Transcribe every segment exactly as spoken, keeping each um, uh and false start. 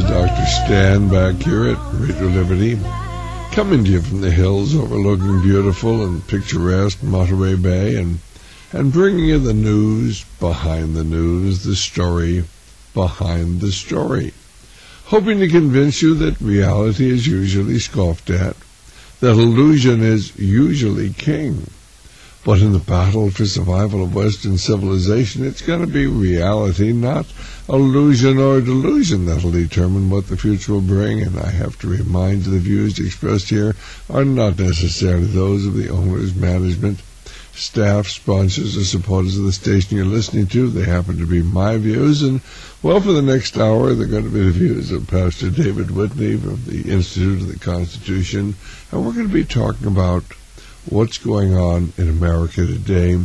Doctor Stan back here at Radio Liberty, coming to you from the hills overlooking beautiful and picturesque Monterey Bay, and and bringing you the news behind the news, the story behind the story, hoping to convince you that reality is usually scoffed at, that illusion is usually king. But in the battle for survival of Western civilization, it's going to be reality, not illusion or delusion, that'll determine what the future will bring. And I have to remind you, the views expressed here are not necessarily those of the owners, management, staff, sponsors, or supporters of the station you're listening to. They happen to be my views, and, well, for the next hour, they're going to be the views of Pastor David Whitney of the Institute of the Constitution, and we're going to be talking about what's going on in America today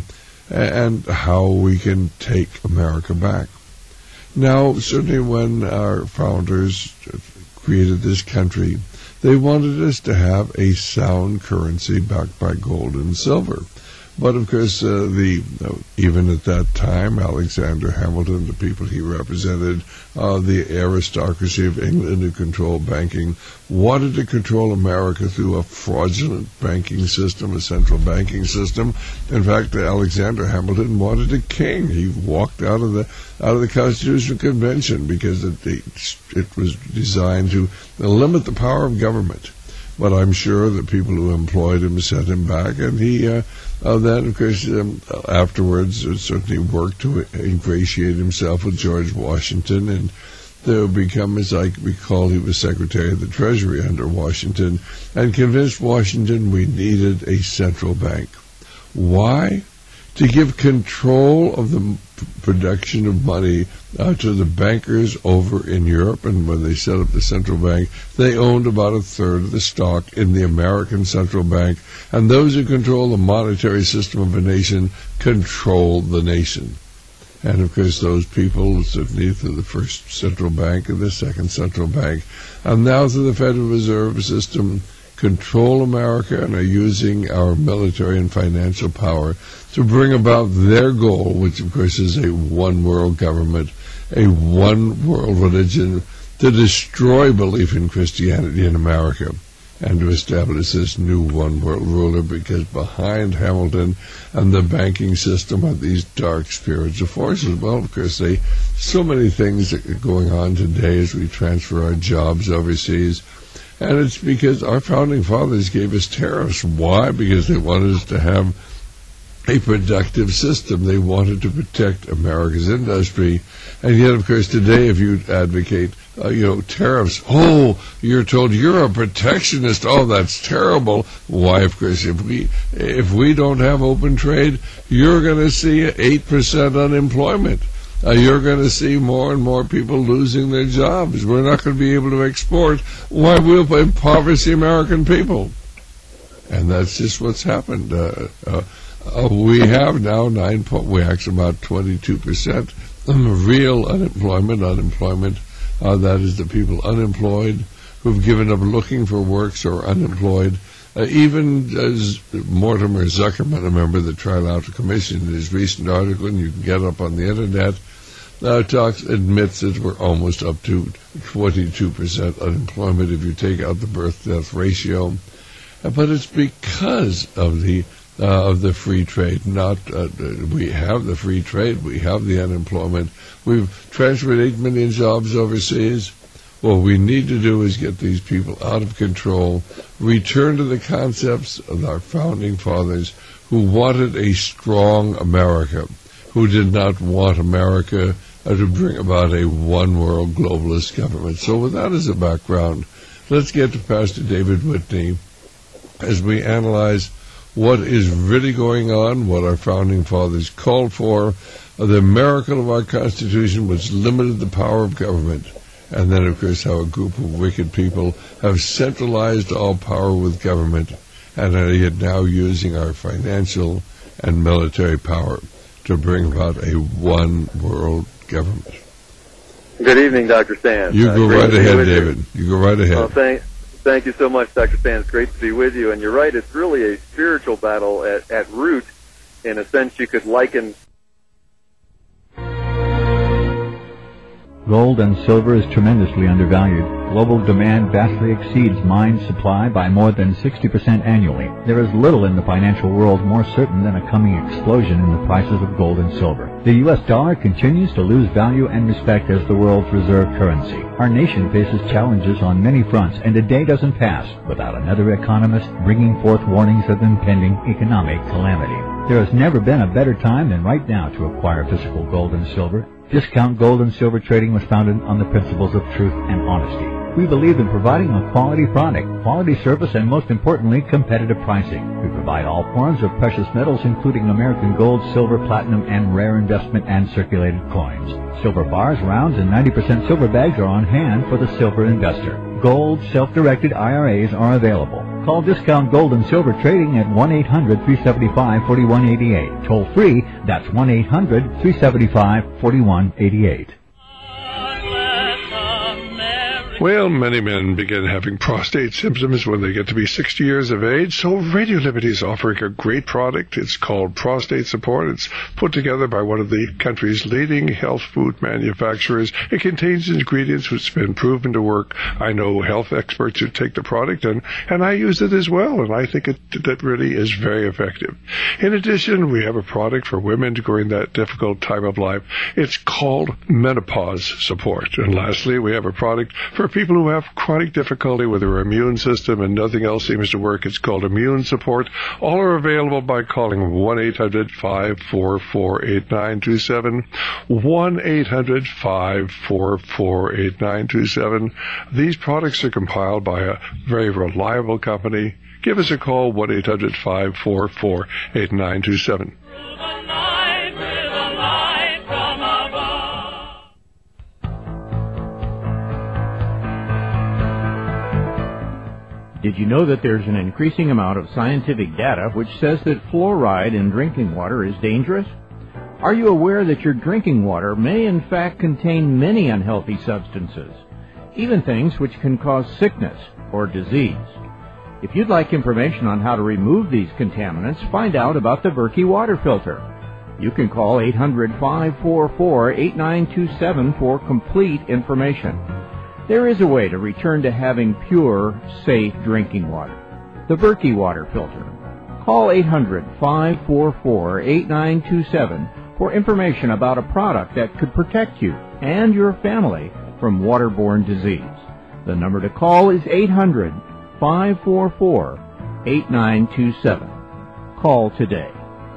and how we can take America back. Now, certainly when our founders created this country, they wanted us to have a sound currency backed by gold and silver. But, of course, uh, the uh, even at that time, Alexander Hamilton, the people he represented, uh, the aristocracy of England who controlled banking, wanted to control America through a fraudulent banking system, a central banking system. In fact, Alexander Hamilton wanted a king. He walked out of the out of the Constitutional Convention because it, it, it was designed to limit the power of government. But I'm sure the people who employed him sent him back, and he uh, uh, then, of course, um, afterwards uh, certainly worked to ingratiate himself with George Washington, and to become, as I recall, he was Secretary of the Treasury under Washington, and convinced Washington we needed a central bank. Why? To give control of the production of money uh, to the bankers over in Europe. And when they set up the central bank, they owned about a third of the stock in the American central bank. And those who control the monetary system of a nation control the nation. And, of course, those people, certainly through the first central bank and the second central bank, and now through the Federal Reserve System, control America and are using our military and financial power to bring about their goal, which, of course, is a one-world government, a one-world religion, to destroy belief in Christianity in America and to establish this new one-world ruler, because behind Hamilton and the banking system are these dark spiritual forces. Well, of course, they so many things that are going on today as we transfer our jobs overseas. And it's because our founding fathers gave us tariffs. Why? Because they wanted us to have a productive system. They wanted to protect America's industry. And yet, of course, today, if you advocate, uh, you know, tariffs, oh, you're told you're a protectionist. Oh, that's terrible. Why? Of course, if we if we don't have open trade, you're going to see eight percent unemployment. Uh, you're going to see more and more people losing their jobs. We're not going to be able to export. Why? We'll impoverish the American people. And that's just what's happened. Uh, uh, uh, we have now nine point, we actually about twenty-two percent real unemployment. Unemployment, uh, that is the people unemployed who've given up looking for work or unemployed. Uh, even as Mortimer Zuckerman, a member of the Trilateral Commission, in his recent article, and you can get up on the internet, uh, talks admits that we're almost up to twenty-two percent unemployment if you take out the birth-death ratio. Uh, but it's because of the uh, of the free trade. Not uh, we have the free trade, we have the unemployment. We've transferred eight million jobs overseas. What we need to do is get these people out of control, return to the concepts of our founding fathers who wanted a strong America, who did not want America uh, to bring about a one-world globalist government. So with that as a background, let's get to Pastor David Whitney as we analyze what is really going on, what our founding fathers called for, uh, the miracle of our Constitution which limited the power of government, and then, of course, how a group of wicked people have centralized all power with government and are yet now using our financial and military power to bring about a one-world government. Good evening, Doctor Stan. You go uh, right ahead, David. You. you go right ahead. Well, thank, thank you so much, Doctor Stan. It's great to be with you. And you're right, it's really a spiritual battle at, at root. In a sense, you could liken Gold and silver is tremendously undervalued. Global demand vastly exceeds mine supply by more than sixty percent annually. There is little in the financial world more certain than a coming explosion in the prices of gold and silver. The U S dollar continues to lose value and respect as the world's reserve currency. Our nation faces challenges on many fronts, and a day doesn't pass without another economist bringing forth warnings of impending economic calamity. There has never been a better time than right now to acquire physical gold and silver. Discount Gold and Silver Trading was founded on the principles of truth and honesty. We believe in providing a quality product, quality service, and most importantly, competitive pricing. We provide all forms of precious metals, including American gold, silver, platinum, and rare investment and circulated coins. Silver bars, rounds, and ninety percent silver bags are on hand for the silver investor. Gold self-directed I R As are available. Call Discount Gold and Silver Trading at one eight hundred, three seven five, four one eight eight. Toll free, that's one eight hundred, three seven five, four one eight eight. Well, many men begin having prostate symptoms when they get to be sixty years of age, so Radio Liberty is offering a great product. It's called Prostate Support. It's put together by one of the country's leading health food manufacturers. It contains ingredients which have been proven to work. I know health experts who take the product, and, and I use it as well, and I think it that really is very effective. In addition, we have a product for women during that difficult time of life. It's called Menopause Support. And lastly, we have a product for people who have chronic difficulty with their immune system and nothing else seems to work. It's called Immune Support. All are available by calling one eight hundred, five four four, eight nine two seven, one eight hundred, five four four, eight nine two seven. These products are compiled by a very reliable company. Give us a call, one eight hundred, five four four, eight nine two seven. Did you know that there's an increasing amount of scientific data which says that fluoride in drinking water is dangerous? Are you aware that your drinking water may in fact contain many unhealthy substances, even things which can cause sickness or disease? If you'd like information on how to remove these contaminants, find out about the Berkey water filter. You can call eight hundred, five four four, eight nine two seven for complete information. There is a way to return to having pure, safe drinking water. The Berkey water filter. Call eight hundred, five four four, eight nine two seven for information about a product that could protect you and your family from waterborne disease. The number to call is eight hundred, five four four, eight nine two seven. Call today.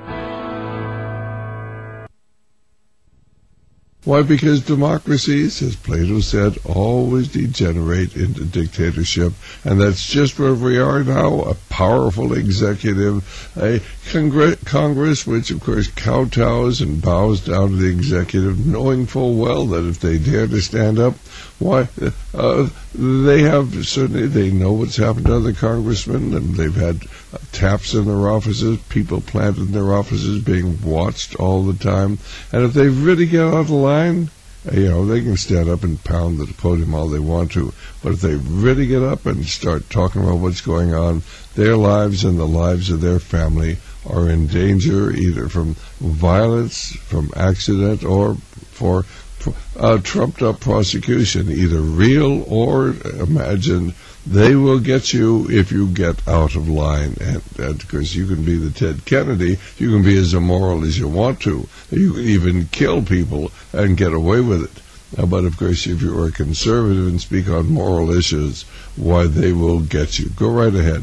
Why? Because democracies, as Plato said, always degenerate into dictatorship, and that's just where we are now, a powerful executive, a congr- Congress which, of course, kowtows and bows down to the executive, knowing full well that if they dare to stand up, why, uh, they have, certainly, they know what's happened to other congressmen, and they've had uh, taps in their offices, people planted in their offices being watched all the time, and if they really get out of line, you know, they can stand up and pound the podium all they want to, but if they really get up and start talking about what's going on, their lives and the lives of their family are in danger, either from violence, from accident, or for uh, trumped-up prosecution, either real or imagined. They will get you if you get out of line, and because you can be the Ted Kennedy, you can be as immoral as you want to. You can even kill people and get away with it. Uh, but of course, if you are conservative and speak on moral issues, why, they will get you. Go right ahead.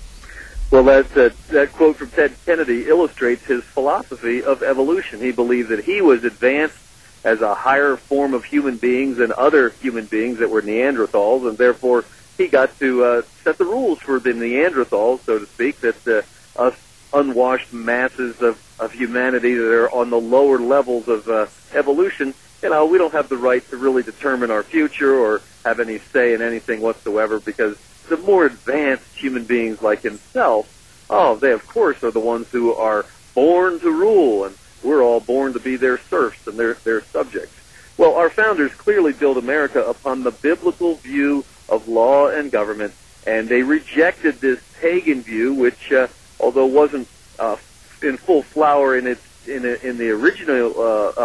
Well, that, uh, that quote from Ted Kennedy illustrates his philosophy of evolution. He believed that he was advanced as a higher form of human beings than other human beings that were Neanderthals, and therefore he got to uh, set the rules for the Neanderthals, so to speak, that uh, us unwashed masses of, of humanity that are on the lower levels of uh, evolution, you know, we don't have the right to really determine our future or have any say in anything whatsoever, because the more advanced human beings like himself, oh, they of course are the ones who are born to rule, and we're all born to be their serfs and their, their subjects. Well, our founders clearly built America upon the biblical view of law and government, and they rejected this pagan view, which, uh, although wasn't uh, in full flower in its in, a, in the original uh,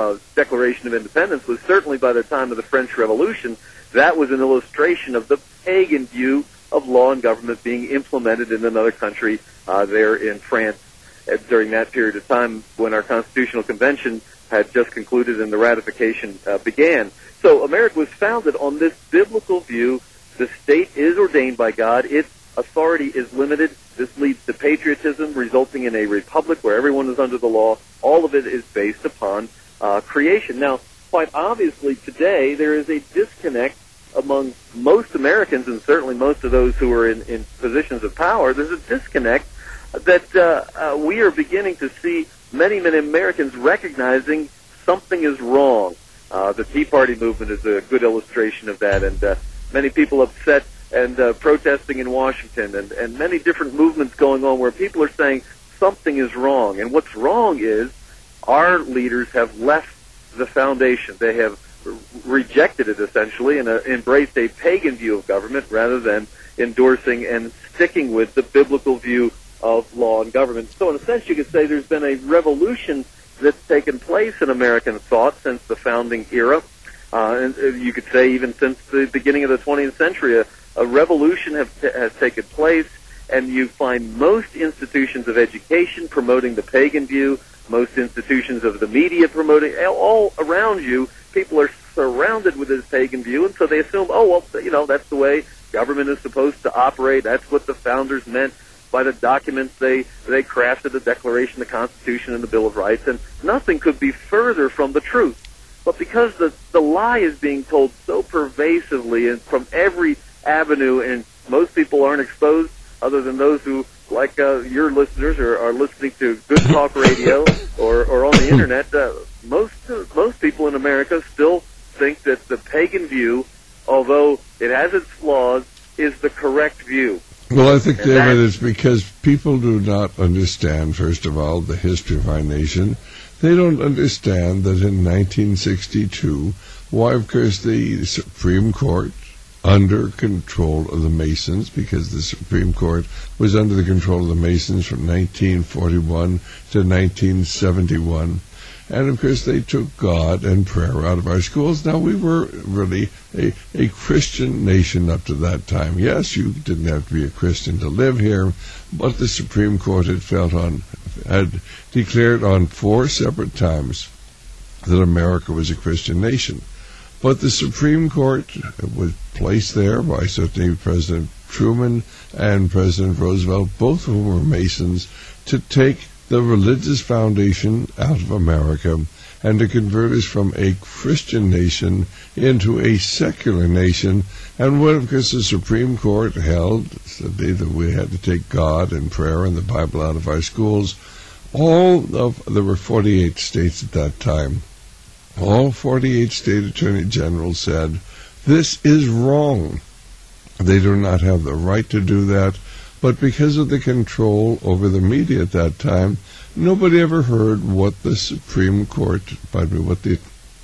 uh, Declaration of Independence was certainly by the time of the French Revolution, that was an illustration of the pagan view of law and government being implemented in another country uh, there in France uh, during that period of time when our Constitutional Convention had just concluded and the ratification uh, began. So America was founded on this biblical view. The state is ordained by God. Its authority is limited. This leads to patriotism, resulting in a republic where everyone is under the law. All of it is based upon uh, creation. Now, quite obviously today, there is a disconnect among most Americans, and certainly most of those who are in, in positions of power. There's a disconnect that uh, uh, we are beginning to see many, many Americans recognizing something is wrong. Uh, the Tea Party movement is a good illustration of that, and uh, many people upset and uh, protesting in Washington, and, and many different movements going on where people are saying something is wrong. And what's wrong is our leaders have left the foundation. They have rejected it, essentially, and uh, embraced a pagan view of government rather than endorsing and sticking with the biblical view of law and government. So in a sense, you could say there's been a revolution that's taken place in American thought since the founding era. Uh, and you could say even since the beginning of the twentieth century, a, a revolution have t- has taken place, and you find most institutions of education promoting the pagan view, most institutions of the media promoting, all around you, people are surrounded with this pagan view, and so they assume, oh, well, you know, that's the way government is supposed to operate. That's what the founders meant by the documents they, they crafted, the Declaration, the Constitution, and the Bill of Rights, and nothing could be further from the truth. But because the, the lie is being told so pervasively and from every avenue, and most people aren't exposed other than those who, like uh, your listeners, are, are listening to Good Talk Radio or, or on the Internet, uh, most, uh, most people in America still think that the pagan view, although it has its flaws, is the correct view. Well, I think, and David, it's because people do not understand, first of all, the history of our nation. They don't understand that in nineteen sixty-two, why, of course, the Supreme Court, under control of the Masons, because the Supreme Court was under the control of the Masons from nineteen forty-one to nineteen seventy-one, and of course they took God and prayer out of our schools. Now, we were really a, a Christian nation up to that time. Yes, you didn't have to be a Christian to live here, but the Supreme Court had felt on, had declared on four separate times that America was a Christian nation. But the Supreme Court was placed there by certainly President Truman and President Roosevelt, both of whom were Masons, to take the religious foundation out of America and to convert us from a Christian nation into a secular nation. And what, of course, the Supreme Court held, that we had to take God and prayer and the Bible out of our schools. All of, there were forty-eight states at that time. All forty-eight state attorney generals said, this is wrong. They do not have the right to do that. But because of the control over the media at that time, nobody ever heard what the Supreme Court, pardon me, what the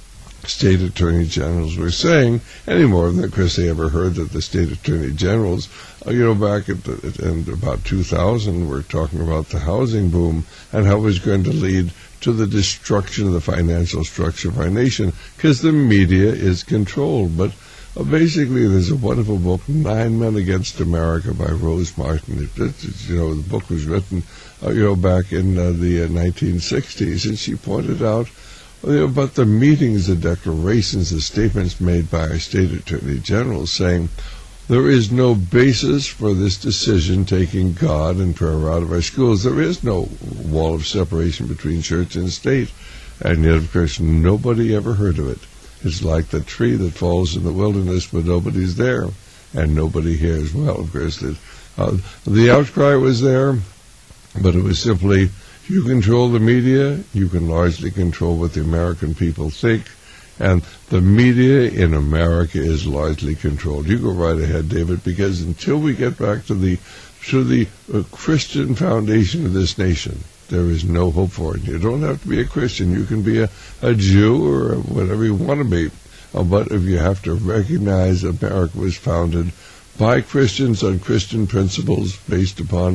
state attorney generals were saying, any more than, of course, they ever heard that the state attorney generals, uh, you know, back at the, in about two thousand, were talking about the housing boom and how it was going to lead to the destruction of the financial structure of our nation, because the media is controlled. But uh, basically, there's a wonderful book, Nine Men Against America, by Rose Martin. It, it, it, you know, the book was written, uh, you know, back in uh, the uh, nineteen sixties, and she pointed out you know, about the meetings, the declarations, the statements made by our state attorney general saying there is no basis for this decision taking God and prayer out of our schools. There is no wall of separation between church and state. And yet, of course, nobody ever heard of it. It's like the tree that falls in the wilderness, but nobody's there, and nobody hears. Well, of course, that, uh, the outcry was there, but it was simply, you control the media, you can largely control what the American people think, and the media in America is largely controlled. You go right ahead, David, because until we get back to the to the uh, Christian foundation of this nation, there is no hope for it. You don't have to be a Christian. You can be a, a Jew or whatever you want to be. Uh, but if you have to recognize America was founded by Christians on Christian principles based upon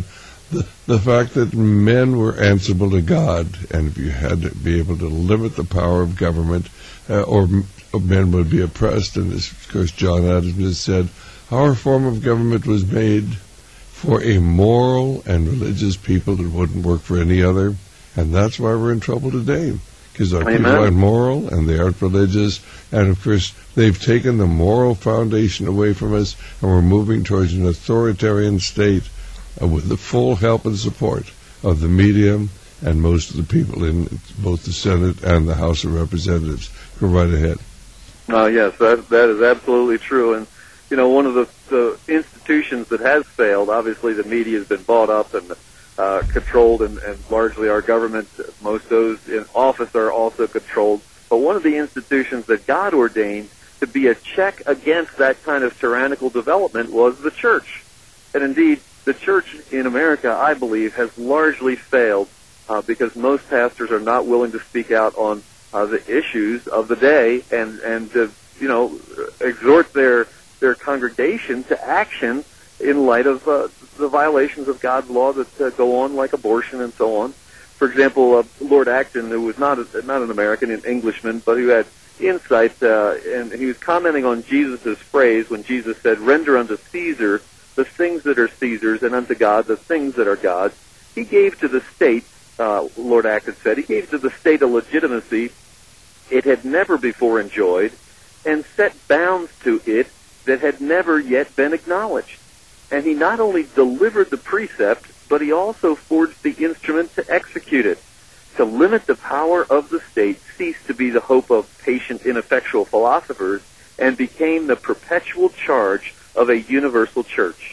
The, the fact that men were answerable to God, and if you had to be able to limit the power of government, uh, or, or men would be oppressed, and as, of course, John Adams has said, our form of government was made for a moral and religious people that wouldn't work for any other, and that's why we're in trouble today, because our people aren't moral, and they aren't religious, and of course, they've taken the moral foundation away from us, and we're moving towards an authoritarian state, Uh, with the full help and support of the media and most of the people in both the Senate and the House of Representatives. Go right ahead. Uh, yes, that that is absolutely true. And, you know, one of the, the institutions that has failed, obviously the media has been bought up and uh, controlled, and, and largely our government, most of those in office are also controlled. But one of the institutions that God ordained to be a check against that kind of tyrannical development was the church. And indeed, the church in America, I believe, has largely failed uh, because most pastors are not willing to speak out on uh, the issues of the day and and to, you know, exhort their their congregation to action in light of uh, the violations of God's law that uh, go on, like abortion and so on. For example, uh, Lord Acton, who was not a, not an American, an Englishman, but who had insight, uh, and he was commenting on Jesus' phrase when Jesus said, "Render unto Caesar the things that are Caesar's, and unto God the things that are God's." He gave to the state, uh, Lord Acton said, he gave to the state a legitimacy it had never before enjoyed, and set bounds to it that had never yet been acknowledged. And he not only delivered the precept, but he also forged the instrument to execute it. To limit the power of the state ceased to be the hope of patient, ineffectual philosophers, and became the perpetual charge of a universal church.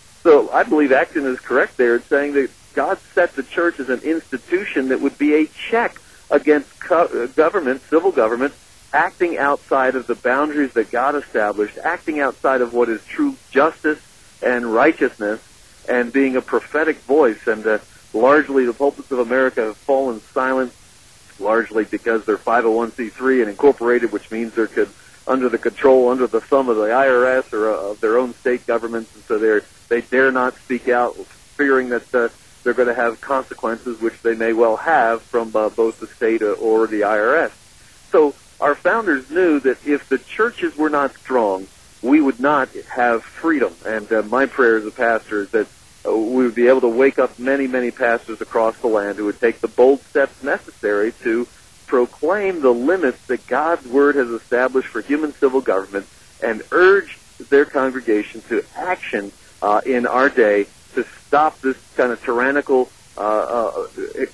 So I believe Acton is correct there in saying that God set the church as an institution that would be a check against co- government, civil government, acting outside of the boundaries that God established, acting outside of what is true justice and righteousness, and being a prophetic voice. And uh, largely the pulpits of America have fallen silent, largely because they're five oh one c three and incorporated, which means they're could under the control, under the thumb of the I R S or uh, of their own state governments, and so they they dare not speak out, fearing that uh, they're going to have consequences, which they may well have from uh, both the state or the I R S. So our founders knew that if the churches were not strong, we would not have freedom. And uh, my prayer as a pastor is that uh, we would be able to wake up many, many pastors across the land who would take the bold steps necessary to proclaim the limits that God's Word has established for human civil government, and urge their congregation to action uh, in our day to stop this kind of tyrannical, uh, uh,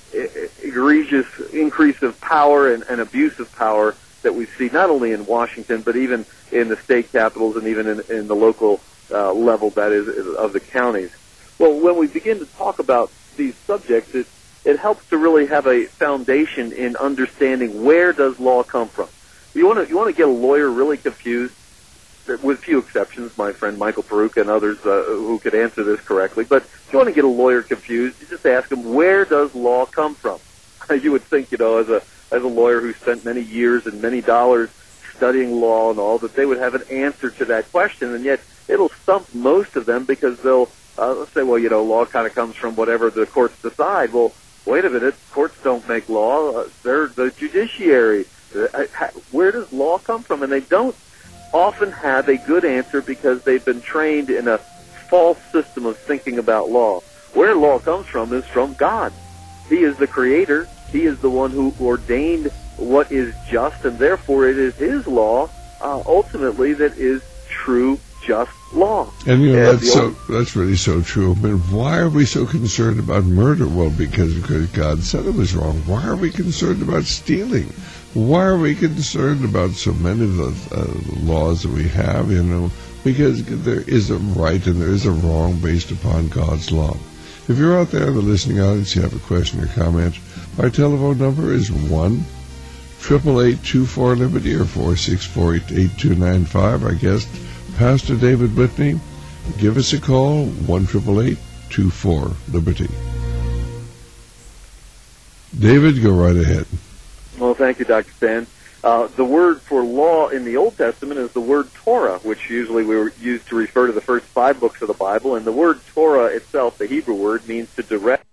egregious increase of power and, and abuse of power that we see not only in Washington, but even in the state capitals and even in, in the local uh, level, that is, of the counties. Well, when we begin to talk about these subjects, it It helps to really have a foundation in understanding where does law come from. You want to you want to get a lawyer really confused, with few exceptions, my friend Michael Peruka and others uh, who could answer this correctly. But if you want to get a lawyer confused, you just ask him, where does law come from? You would think, you know, as a as a lawyer who spent many years and many dollars studying law and all, that they would have an answer to that question, and yet it'll stump most of them, because they'll uh, say, well, you know, law kind of comes from whatever the courts decide. Well, wait a minute, courts don't make law, uh, they're the judiciary. Uh, where does law come from? And they don't often have a good answer because they've been trained in a false system of thinking about law. Where law comes from is from God. He is the creator. He is the one who ordained what is just, and therefore it is his law, uh, ultimately, that is true, just law. And you know, and that's so that's really so true. But why are we so concerned about murder? Well, because, because God said it was wrong. Why are we concerned about stealing? Why are we concerned about so many of the uh, laws that we have? You know, because there is a right and there is a wrong based upon God's law. If you're out there in the listening audience, you have a question or comment, our telephone number is one triple eight two four Liberty or four six four eight two nine five. Our guest, Pastor David Whitney. Give us a call, one triple eight two four Liberty. David, go right ahead. Well, thank you, Doctor Stan. Uh, the word for law in the Old Testament is the word Torah, which usually we use to refer to the first five books of the Bible. And the word Torah itself, the Hebrew word, means to direct.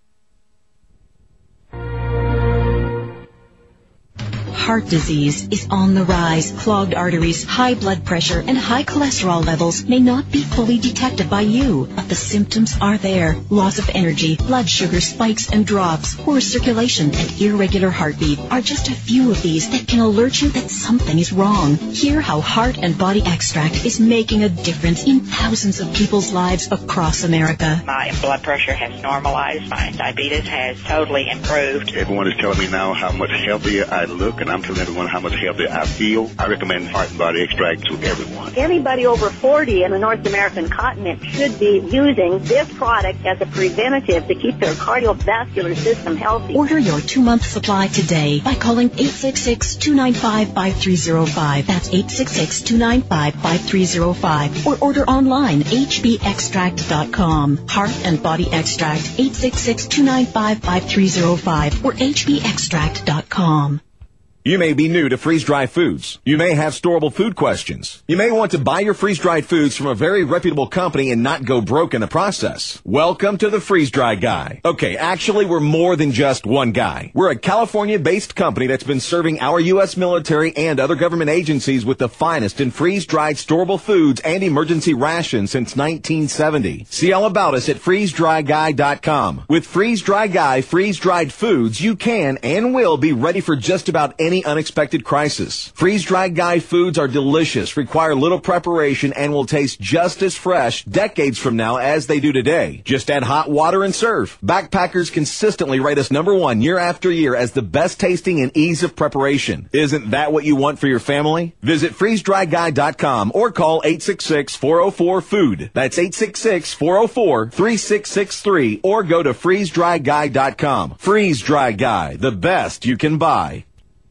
Heart disease is on the rise. Clogged arteries, high blood pressure, and high cholesterol levels may not be fully detected by you, but the symptoms are there. Loss of energy, blood sugar spikes and drops, poor circulation, and irregular heartbeat are just a few of these that can alert you that something is wrong. Hear how Heart and Body Extract is making a difference in thousands of people's lives across America. My blood pressure has normalized. My diabetes has totally improved. Everyone is telling me now how much healthier I look, and I'm telling everyone how much healthier I feel. I recommend Heart and Body Extract to everyone. Anybody over forty in the North American continent should be using this product as a preventative to keep their cardiovascular system healthy. Order your two-month supply today by calling eight six six, two nine five, five three zero five. That's eight six six, two nine five, five three zero five. Or order online, h b extract dot com. Heart and Body Extract, eight six six, two nine five, five three zero five or h b extract dot com. You may be new to freeze-dried foods. You may have storable food questions. You may want to buy your freeze-dried foods from a very reputable company and not go broke in the process. Welcome to the Freeze-Dry Guy. Okay, actually, we're more than just one guy. We're a California-based company that's been serving our U S military and other government agencies with the finest in freeze-dried storable foods and emergency rations since nineteen seventy. See all about us at freeze dry guy dot com. With Freeze-Dry Guy freeze-dried foods, you can and will be ready for just about any Any unexpected crisis. Freeze-dried Guy foods are delicious, require little preparation, and will taste just as fresh decades from now as they do today. Just add hot water and serve. Backpackers consistently rate us number one year after year as the best tasting and ease of preparation. Isn't that what you want for your family? Visit freeze dry guy dot com or call eight six six, four oh four, food. That's eight six six, four oh four, three six six three or go to freeze dry guy dot com. Freeze-Dry Guy, the best you can buy.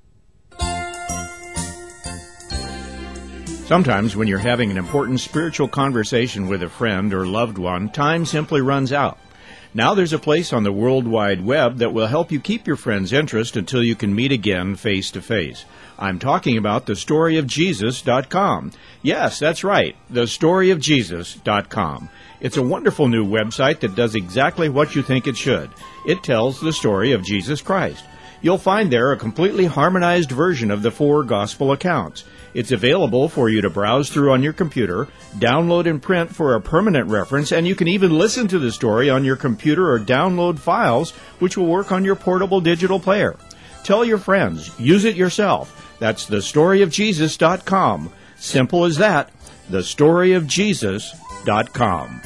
Sometimes when you're having an important spiritual conversation with a friend or loved one, time simply runs out. Now there's a place on the World Wide Web that will help you keep your friend's interest until you can meet again face to face. I'm talking about the story of jesus dot com. Yes, that's right, the story of jesus dot com. It's a wonderful new website that does exactly what you think it should. It tells the story of Jesus Christ. You'll find there a completely harmonized version of the four gospel accounts. It's available for you to browse through on your computer, download and print for a permanent reference, and you can even listen to the story on your computer or download files, which will work on your portable digital player. Tell your friends. Use it yourself. That's the story of jesus dot com. Simple as that. the story of jesus dot com.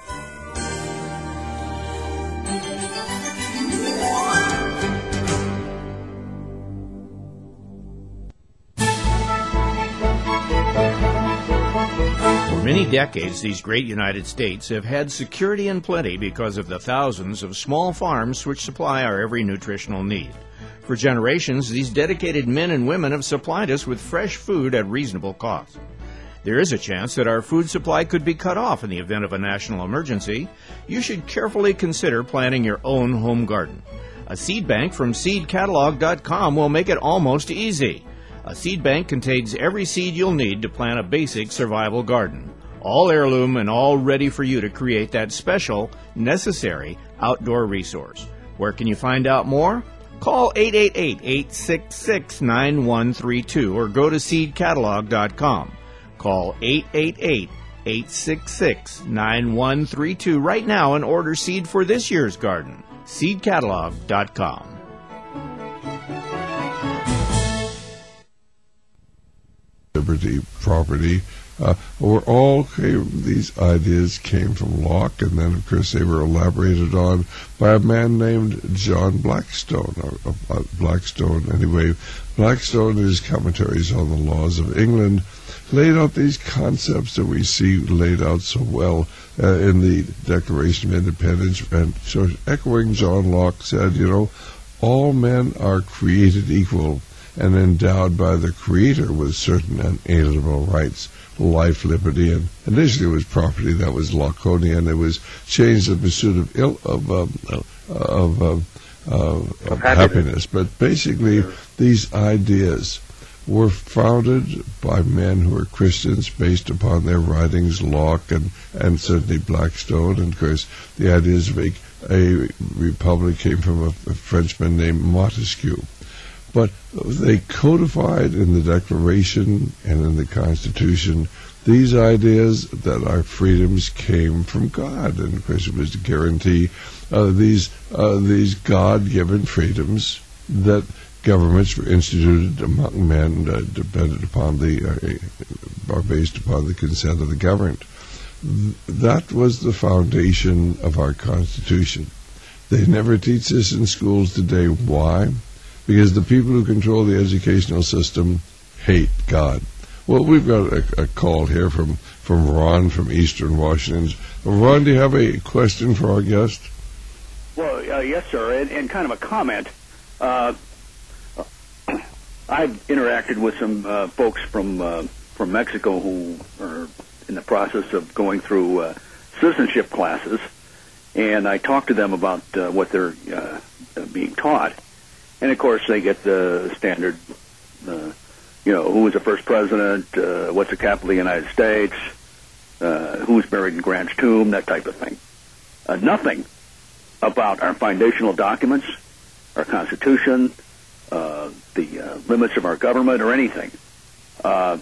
For many decades, these great United States have had security and plenty because of the thousands of small farms which supply our every nutritional need. For generations, these dedicated men and women have supplied us with fresh food at reasonable cost. There is a chance that our food supply could be cut off in the event of a national emergency. You should carefully consider planting your own home garden. A seed bank from seed catalog dot com will make it almost easy. A seed bank contains every seed you'll need to plant a basic survival garden. All heirloom and all ready for you to create that special, necessary outdoor resource. Where can you find out more? Call eight eight eight, eight six six, nine one three two or go to seed catalog dot com. Call eight eight eight, eight six six, nine one three two right now and order seed for this year's garden. seed catalog dot com. Liberty, property, uh, were all came, these ideas came from Locke, and then of course they were elaborated on by a man named John Blackstone. Uh, uh, Blackstone, anyway, Blackstone in his commentaries on the laws of England laid out these concepts that we see laid out so well uh, in the Declaration of Independence, and so echoing John Locke said, you know, all men are created equal and endowed by the Creator with certain unalienable rights, life, liberty, and initially it was property. That was Laconian. It was changed in pursuit of ill, of um, of, um, uh, of happiness. happiness. But basically, these ideas were founded by men who were Christians based upon their writings, Locke and, and certainly Blackstone. And of course, the ideas of a, a republic came from a, a Frenchman named Montesquieu. But they codified in the Declaration and in the Constitution these ideas that our freedoms came from God, and of course it was to guarantee uh, these uh, these God-given freedoms that governments were instituted among men, uh, dependent upon the uh, are based upon the consent of the governed. Th- that was the foundation of our Constitution. They never teach this in schools today. Why? Because the people who control the educational system hate God. Well, we've got a, a call here from, from Ron from Eastern Washington. Ron, do you have a question for our guest? Well, uh, yes, sir, and, and kind of a comment. Uh, I've interacted with some uh, folks from uh, from Mexico who are in the process of going through uh, citizenship classes, and I talked to them about uh, what they're uh, being taught. And, of course, they get the standard, uh, you know, who was the first president, uh, what's the capital of the United States, uh, who's buried in Grant's tomb, that type of thing. Uh, nothing about our foundational documents, our Constitution, uh, the uh, limits of our government, or anything. Uh,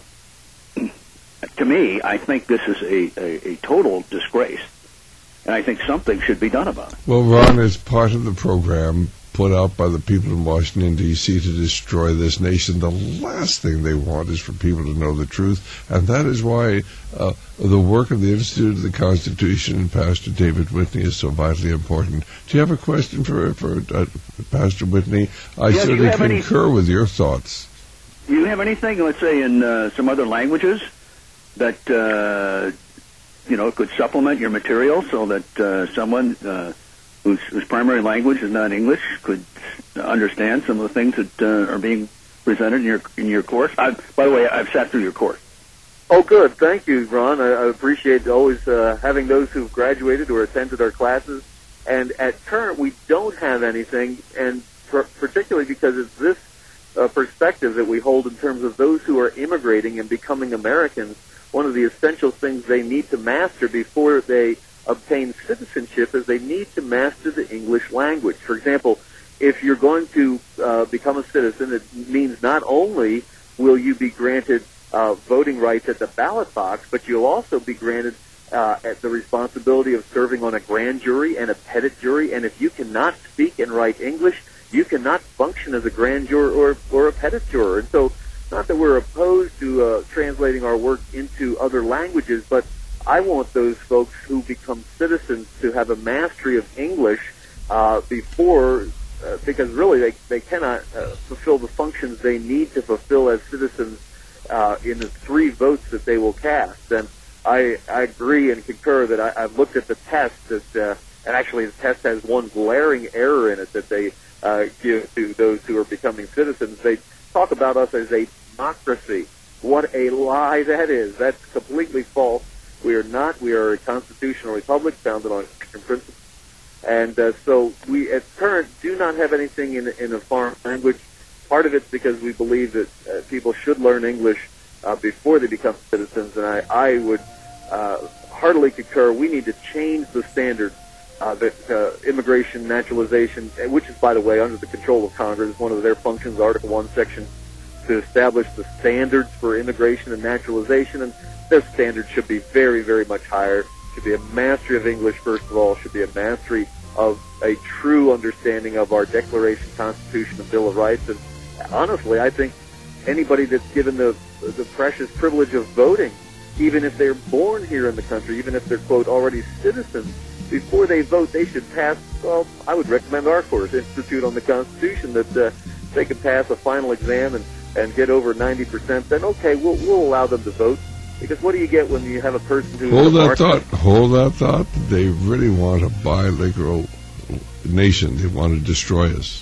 to me, I think this is a, a, a total disgrace, and I think something should be done about it. Well, Ron, as part of the program put out by the people in Washington, D C to destroy this nation, the last thing they want is for people to know the truth, and that is why uh, the work of the Institute of the Constitution and Pastor David Whitney is so vitally important. Do you have a question for for uh, Pastor Whitney? I yeah, certainly concur any, with your thoughts. Do you have anything, let's say, in uh, some other languages that uh, you know could supplement your material so that uh, someone uh, Whose, whose primary language is not English could understand some of the things that uh, are being presented in your in your course? I, by the way, I've sat through your course. Oh, good. Thank you, Ron. I, I appreciate always uh, having those who've graduated or attended our classes. And at current, we don't have anything, and pr- particularly because it's this uh, perspective that we hold in terms of those who are immigrating and becoming Americans. One of the essential things they need to master before they obtain citizenship is they need to master the English language. For example, if you're going to uh, become a citizen, it means not only will you be granted uh, voting rights at the ballot box, but you'll also be granted uh, at the responsibility of serving on a grand jury and a petit jury. And if you cannot speak and write English, you cannot function as a grand juror or, or a petit juror. And so, not that we're opposed to uh, translating our work into other languages, but I want those folks who become citizens to have a mastery of English uh, before, uh, because really they, they cannot uh, fulfill the functions they need to fulfill as citizens uh, in the three votes that they will cast. And I, I agree and concur that I, I've looked at the test, that, uh, and actually the test has one glaring error in it that they uh, give to those who are becoming citizens. They talk about us as a democracy. What a lie that is. That's completely false. We are not. We are a constitutional republic founded on Christian principles. And uh, so we, at current, do not have anything in, in a foreign language. Part of it's because we believe that uh, people should learn English uh, before they become citizens. And I, I would uh, heartily concur we need to change the standard uh, that uh, immigration, naturalization, which is, by the way, under the control of Congress, one of their functions, Article one, Section, to establish the standards for immigration and naturalization. And their standards should be very, very much higher. Should be a mastery of English, first of all. Should be a mastery of a true understanding of our Declaration, Constitution, and Bill of Rights. And honestly, I think anybody that's given the the precious privilege of voting, even if they're born here in the country, even if they're, quote, already citizens, before they vote, they should pass, well, I would recommend our course, Institute on the Constitution, that uh, they can pass a final exam and, and get over ninety percent. Then, okay, we'll, we'll allow them to vote. Because what do you get when you have a person who... Hold that thought. Hold that thought. They really want a bilingual nation. They want to destroy us.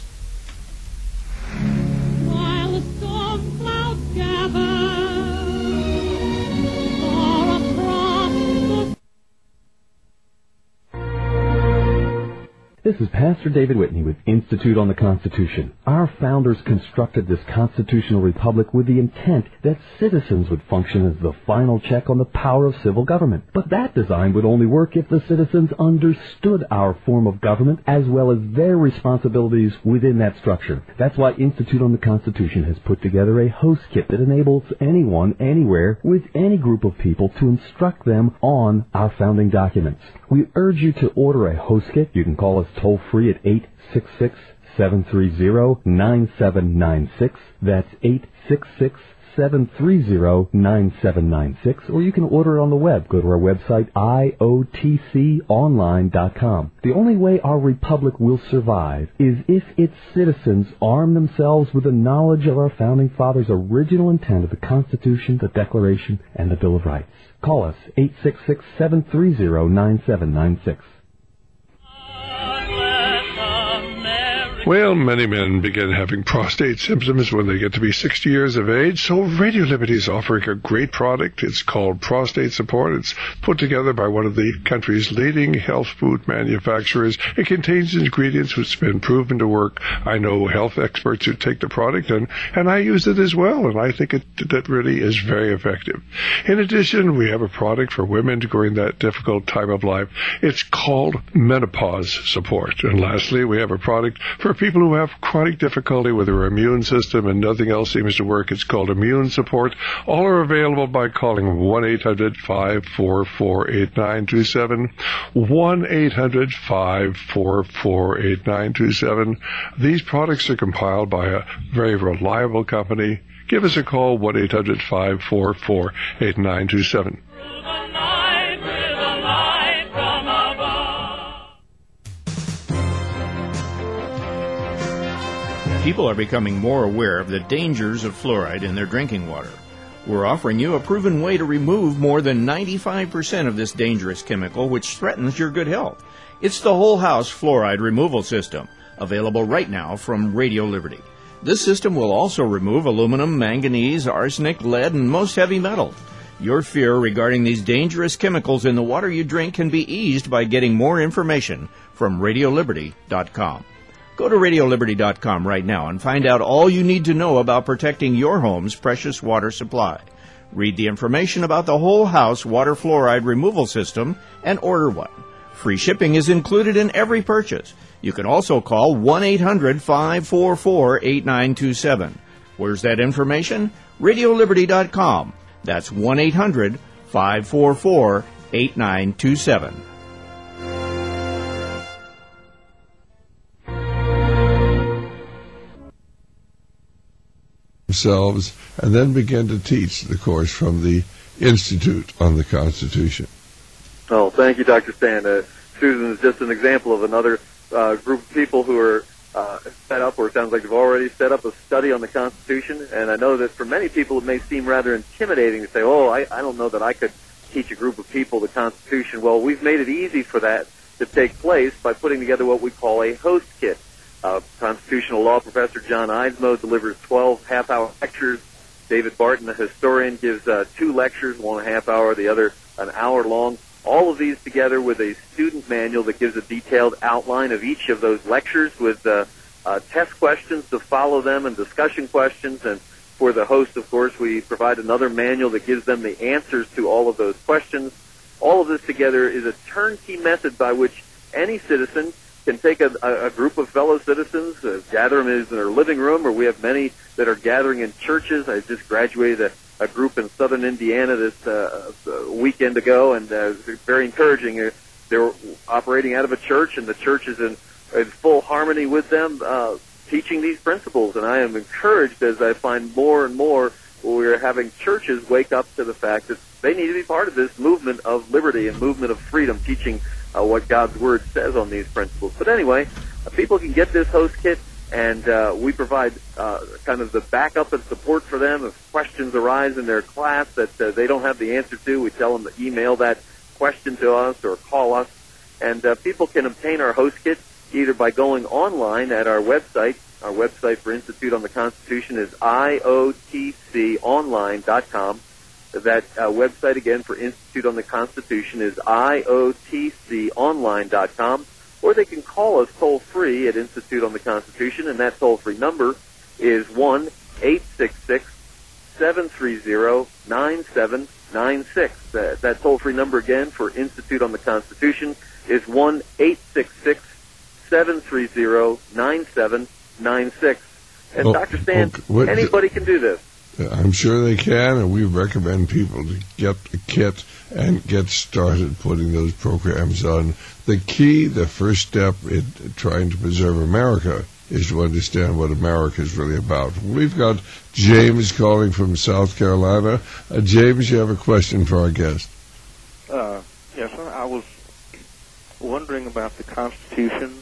While the storm clouds gather far across the... This This is Pastor David Whitney with Institute on the Constitution. Our founders constructed this constitutional republic with the intent that citizens would function as the final check on the power of civil government. But that design would only work if the citizens understood our form of government as well as their responsibilities within that structure. That's why Institute on the Constitution has put together a host kit that enables anyone, anywhere, with any group of people to instruct them on our founding documents. We urge you to order a host kit. You can call us toll-free at eight six six, seven three zero, nine seven nine six. That's eight six six, seven three zero, nine seven nine six. Or you can order it on the web. Go to our website, I O T C online dot com. The only way our republic will survive is if its citizens arm themselves with the knowledge of our founding fathers' original intent of the Constitution, the Declaration, and the Bill of Rights. Call us, eight six six, seven three zero, nine seven nine six. Well, many men begin having prostate symptoms when they get to be sixty years of age, so Radio Liberty is offering a great product. It's called Prostate Support. It's put together by one of the country's leading health food manufacturers. It contains ingredients which have been proven to work. I know health experts who take the product, and, and I use it as well, and I think it that really is very effective. In addition, we have a product for women during that difficult time of life. It's called Menopause Support. And lastly, we have a product for people who have chronic difficulty with their immune system and nothing else seems to work. It's called Immune Support. All are available by calling one eight hundred, five four four, eight nine two seven, one eight hundred, five four four, eight nine two seven. These products are compiled by a very reliable company. Give us a call, one eight hundred, five four four, eight nine two seven. People are becoming more aware of the dangers of fluoride in their drinking water. We're offering you a proven way to remove more than ninety-five percent of this dangerous chemical which threatens your good health. It's the Whole House Fluoride Removal System, available right now from Radio Liberty. This system will also remove aluminum, manganese, arsenic, lead, and most heavy metals. Your fear regarding these dangerous chemicals in the water you drink can be eased by getting more information from radio liberty dot com. Go to radio liberty dot com right now and find out all you need to know about protecting your home's precious water supply. Read the information about the Whole House Water Fluoride Removal System and order one. Free shipping is included in every purchase. You can also call one eight hundred, five four four, eight nine two seven. Where's that information? radio liberty dot com. That's one eight hundred, five four four, eight nine two seven. Themselves and then begin to teach the course from the Institute on the Constitution. Oh, thank you, Doctor Stan. Uh, Susan is just an example of another uh, group of people who are uh, set up, or it sounds like they've already set up a study on the Constitution. And I know that for many people it may seem rather intimidating to say, oh, I, I don't know that I could teach a group of people the Constitution. Well, we've made it easy for that to take place by putting together what we call a host kit. Uh, constitutional law professor John Eismo delivers twelve half-hour lectures. David Barton, the historian, gives uh, two lectures, one a half hour, the other an hour long. All of these together with a student manual that gives a detailed outline of each of those lectures with uh, uh, test questions to follow them and discussion questions. And for the host, of course, we provide another manual that gives them the answers to all of those questions. All of this together is a turnkey method by which any citizen can take a, a group of fellow citizens, uh, gather them in their living room, or we have many that are gathering in churches. I just graduated a, a group in southern Indiana this uh, a weekend ago, and uh, very encouraging. Uh, they're operating out of a church, and the church is in, in full harmony with them, uh, teaching these principles. And I am encouraged as I find more and more we're having churches wake up to the fact that they need to be part of this movement of liberty and movement of freedom, teaching Uh, what God's Word says on these principles. But anyway, uh, people can get this host kit, and uh, we provide uh, kind of the backup and support for them. If questions arise in their class that uh, they don't have the answer to, we tell them to email that question to us or call us. And uh, people can obtain our host kit either by going online at our website. Our website for Institute on the Constitution is I O T C online dot com. That uh, website, again, for Institute on the Constitution is I O T C online dot com. or they can call us toll-free at Institute on the Constitution, and that toll-free number is one eight six six, seven three zero, nine seven nine six. That, that toll-free number again for Institute on the Constitution is one eight six six, seven three zero, nine seven nine six. And well, Doctor Stan, okay, what, anybody can do this. I'm sure they can, and we recommend people to get the kit and get started putting those programs on. The key, the first step in trying to preserve America is to understand what America is really about. We've got James calling from South Carolina. Uh, James, you have a question for our guest. Uh, yes, sir. I was wondering about the Constitution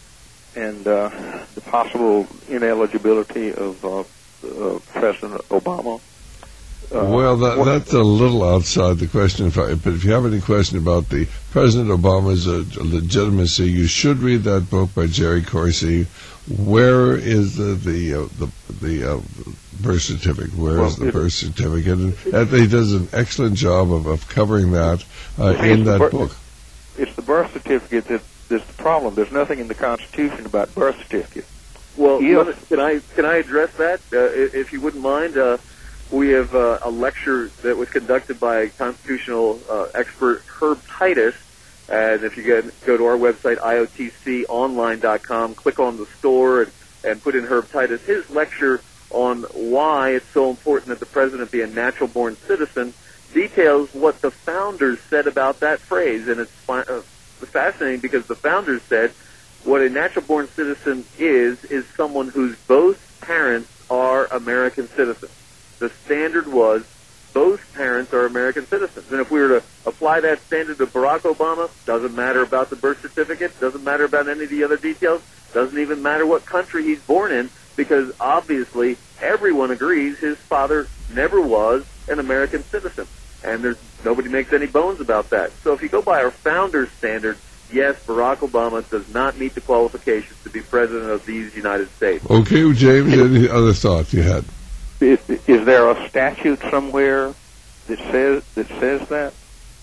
and uh, the possible ineligibility of uh, uh, President Obama. Uh, well, that, that's a little outside the question. But if you have any question about the President Obama's uh, legitimacy, you should read that book by Jerry Corsi. Where is the the uh, the, the uh, birth certificate? Where well, is the birth certificate? And, and he does an excellent job of, of covering that uh, in that birth, book. It's the birth certificate that, that's the problem. There's nothing in the Constitution about birth certificate. Well, If, can I can I address that, uh, if you wouldn't mind? Uh, we have uh, a lecture that was conducted by constitutional uh, expert Herb Titus, and if you get, go to our website, I O T C online dot com, click on the store and, and put in Herb Titus, his lecture on why it's so important that the president be a natural-born citizen details what the founders said about that phrase, and it's fi- uh, fascinating because the founders said what a natural-born citizen is, is someone whose both parents are American citizens. The standard was both parents are American citizens. And if we were to apply that standard to Barack Obama, doesn't matter about the birth certificate, doesn't matter about any of the other details, doesn't even matter what country he's born in, because obviously everyone agrees his father never was an American citizen. And there's nobody makes any bones about that. So if you go by our founders' standard, yes, Barack Obama does not meet the qualifications to be president of these United States. Okay, James, any other thoughts you had? is, is there a statute somewhere that says that says that?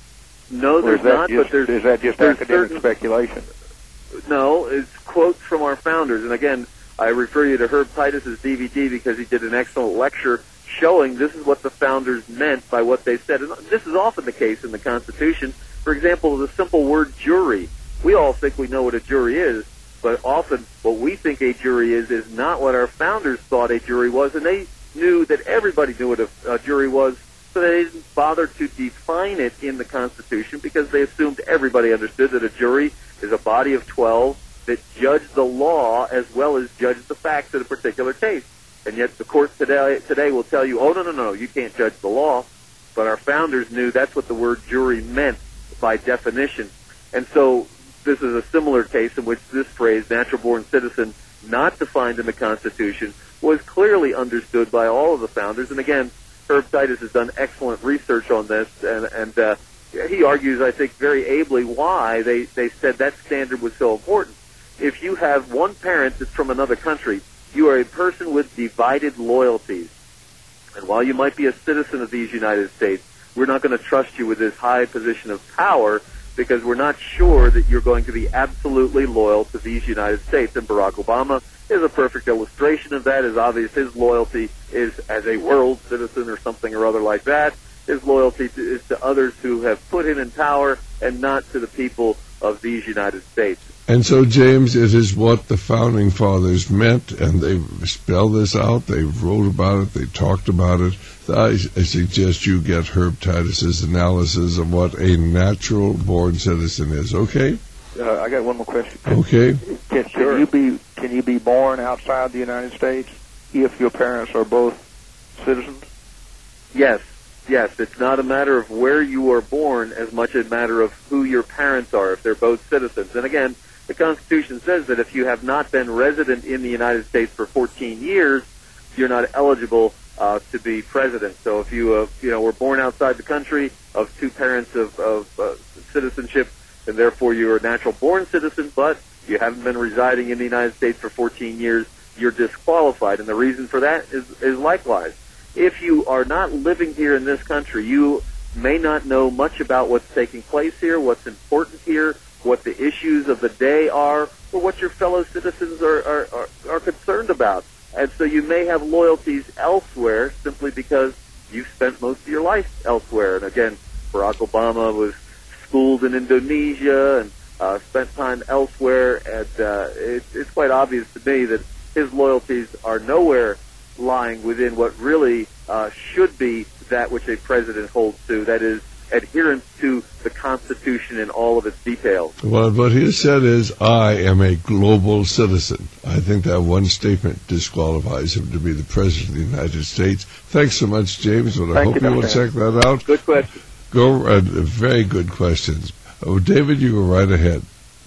No, there's not. Just, but there's is that just there's academic certain, speculation? No, it's quotes from our founders. And again, I refer you to Herb Titus's D V D because he did an excellent lecture showing this is what the founders meant by what they said. And this is often the case in the Constitution. For example, the simple word jury. We all think we know what a jury is, but often what we think a jury is is not what our founders thought a jury was, and they knew that everybody knew what a, a jury was, so they didn't bother to define it in the Constitution because they assumed everybody understood that a jury is a body of twelve that judge the law as well as judge the facts in a particular case. And yet the court today, today will tell you, oh, no, no, no, you can't judge the law. But our founders knew that's what the word jury meant by definition. And so this is a similar case in which this phrase, natural-born citizen, not defined in the Constitution, was clearly understood by all of the founders. And again, Herb Titus has done excellent research on this, and, and uh, he argues, I think, very ably why they, they said that standard was so important. If you have one parent that's from another country, you are a person with divided loyalties. And while you might be a citizen of these United States, we're not going to trust you with this high position of power because we're not sure that you're going to be absolutely loyal to these United States. And Barack Obama is a perfect illustration of that. It's obvious his loyalty is as a world citizen or something or other like that. His loyalty to, is to others who have put him in power and not to the people of these United States. And so, James, it is what the Founding Fathers meant, and they spelled this out, they wrote about it, they talked about it. I, I suggest you get Herb Titus's analysis of what a natural-born citizen is, okay? Uh, I got one more question. Okay. Can, can you be can you be born outside the United States if your parents are both citizens? Yes, yes. It's not a matter of where you are born as much a matter of who your parents are, if they're both citizens. And again, the Constitution says that if you have not been resident in the United States for fourteen years, you're not eligible uh, to be president. So if you, uh, you know, were born outside the country of two parents of, of uh, citizenship, and therefore you're a natural-born citizen, but you haven't been residing in the United States for fourteen years, you're disqualified. And the reason for that is, is likewise. If you are not living here in this country, you may not know much about what's taking place here, what's important here, what the issues of the day are, or what your fellow citizens are, are, are, are concerned about. And so you may have loyalties elsewhere simply because you've spent most of your life elsewhere. And again, Barack Obama was schooled in Indonesia and uh, spent time elsewhere, and uh, it, it's quite obvious to me that his loyalties are nowhere lying within what really uh, should be that which a president holds to, that is, adherence to the Constitution in all of its details. Well, what he said is, I am a global citizen. I think that one statement disqualifies him to be the President of the United States. Thanks so much, James. Well, I Thank hope you, you will check that out. Good question. Go, uh, very good questions. Oh, David, you go right ahead.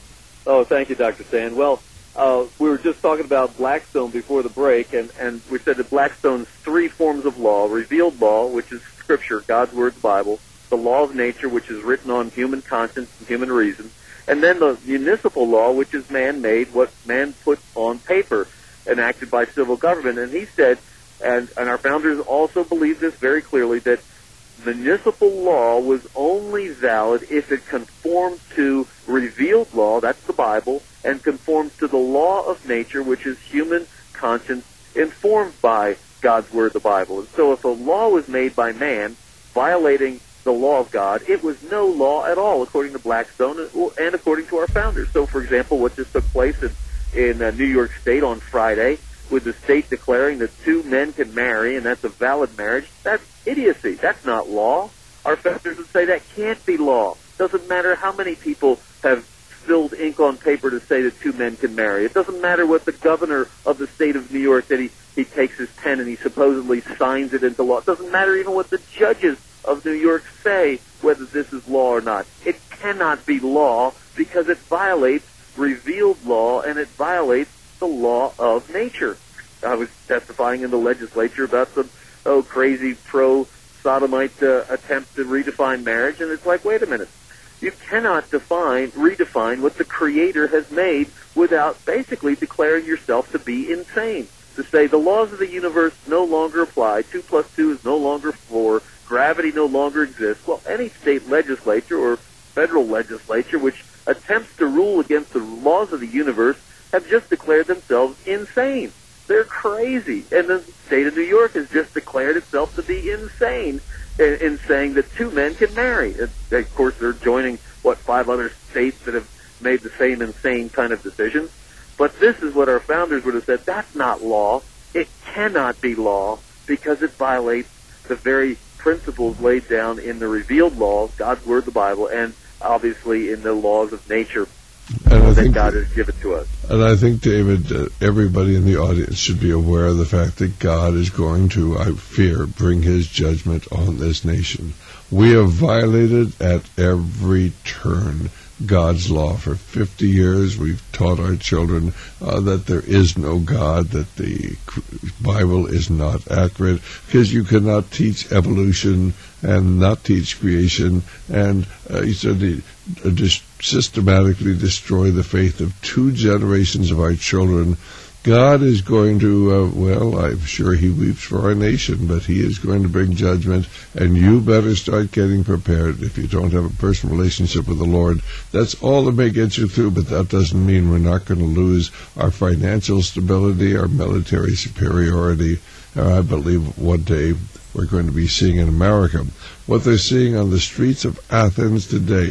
Oh, thank you, Doctor Sand. Well, uh, we were just talking about Blackstone before the break, and, and we said that Blackstone's three forms of law: revealed law, which is Scripture, God's Word, the Bible; the law of nature, which is written on human conscience and human reason; and then the municipal law, which is man-made, what man put on paper, enacted by civil government. And he said, and, and our founders also believed this very clearly, that municipal law was only valid if it conformed to revealed law, that's the Bible, and conforms to the law of nature, which is human conscience informed by God's Word, the Bible. And so if a law was made by man, violating the law of God, it was no law at all, according to Blackstone and according to our founders. So, for example, what just took place in, in uh, New York State on Friday, with the state declaring that two men can marry, and that's a valid marriage, that's idiocy. That's not law. Our founders would say that can't be law. Doesn't matter how many people have spilled ink on paper to say that two men can marry. It doesn't matter what the governor of the state of New York, that he, he takes his pen and he supposedly signs it into law. It doesn't matter even what the judges of New York say, whether this is law or not. It cannot be law because it violates revealed law, and it violates the law of nature. I was testifying in the legislature about some oh crazy pro-sodomite uh, attempt to redefine marriage, and it's like, wait a minute. You cannot define, redefine what the Creator has made without basically declaring yourself to be insane. To say the laws of the universe no longer apply, two plus two is no longer four, gravity no longer exists. Well, any state legislature or federal legislature which attempts to rule against the laws of the universe have just declared themselves insane. They're crazy. And the state of New York has just declared itself to be insane in, in saying that two men can marry. And of course, they're joining, what, five other states that have made the same insane kind of decisions. But this is what our founders would have said. That's not law. It cannot be law because it violates the very principles laid down in the revealed law, God's Word, the Bible, and obviously in the laws of nature and I that think, God has given to us. And I think, David, uh, everybody in the audience should be aware of the fact that God is going to, I fear, bring His judgment on this nation. We have violated at every turn God's law. For fifty years, we've taught our children uh, that there is no God, that the Bible is not accurate, because you cannot teach evolution and not teach creation, and uh, you said the, uh, just systematically destroy the faith of two generations of our children. God is going to, uh, well, I'm sure He weeps for our nation, but He is going to bring judgment, and you better start getting prepared if you don't have a personal relationship with the Lord. That's all that may get you through, but that doesn't mean we're not going to lose our financial stability, our military superiority. Uh, I believe one day we're going to be seeing in America what they're seeing on the streets of Athens today.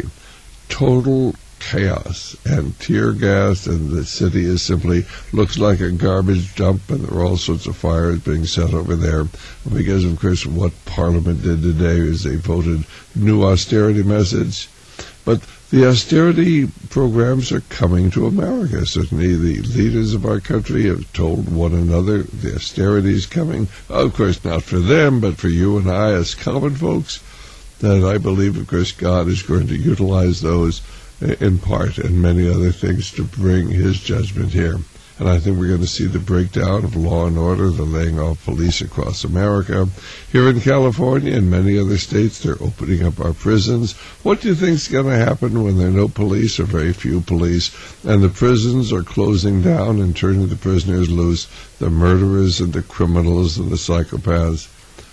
Total chaos and tear gas, and the city is simply looks like a garbage dump, and there are all sorts of fires being set over there because, of course, what Parliament did today is they voted new austerity message. But the austerity programs are coming to America. Certainly the leaders of our country have told one another the austerity is coming. Of course, not for them, but for you and I as common folks. That I believe, of course, God is going to utilize those in part and many other things to bring His judgment here. And I think we're going to see the breakdown of law and order, the laying off police across America. Here in California and many other states, they're opening up our prisons. What do you think is going to happen when there are no police or very few police, and the prisons are closing down and turning the prisoners loose, the murderers and the criminals and the psychopaths?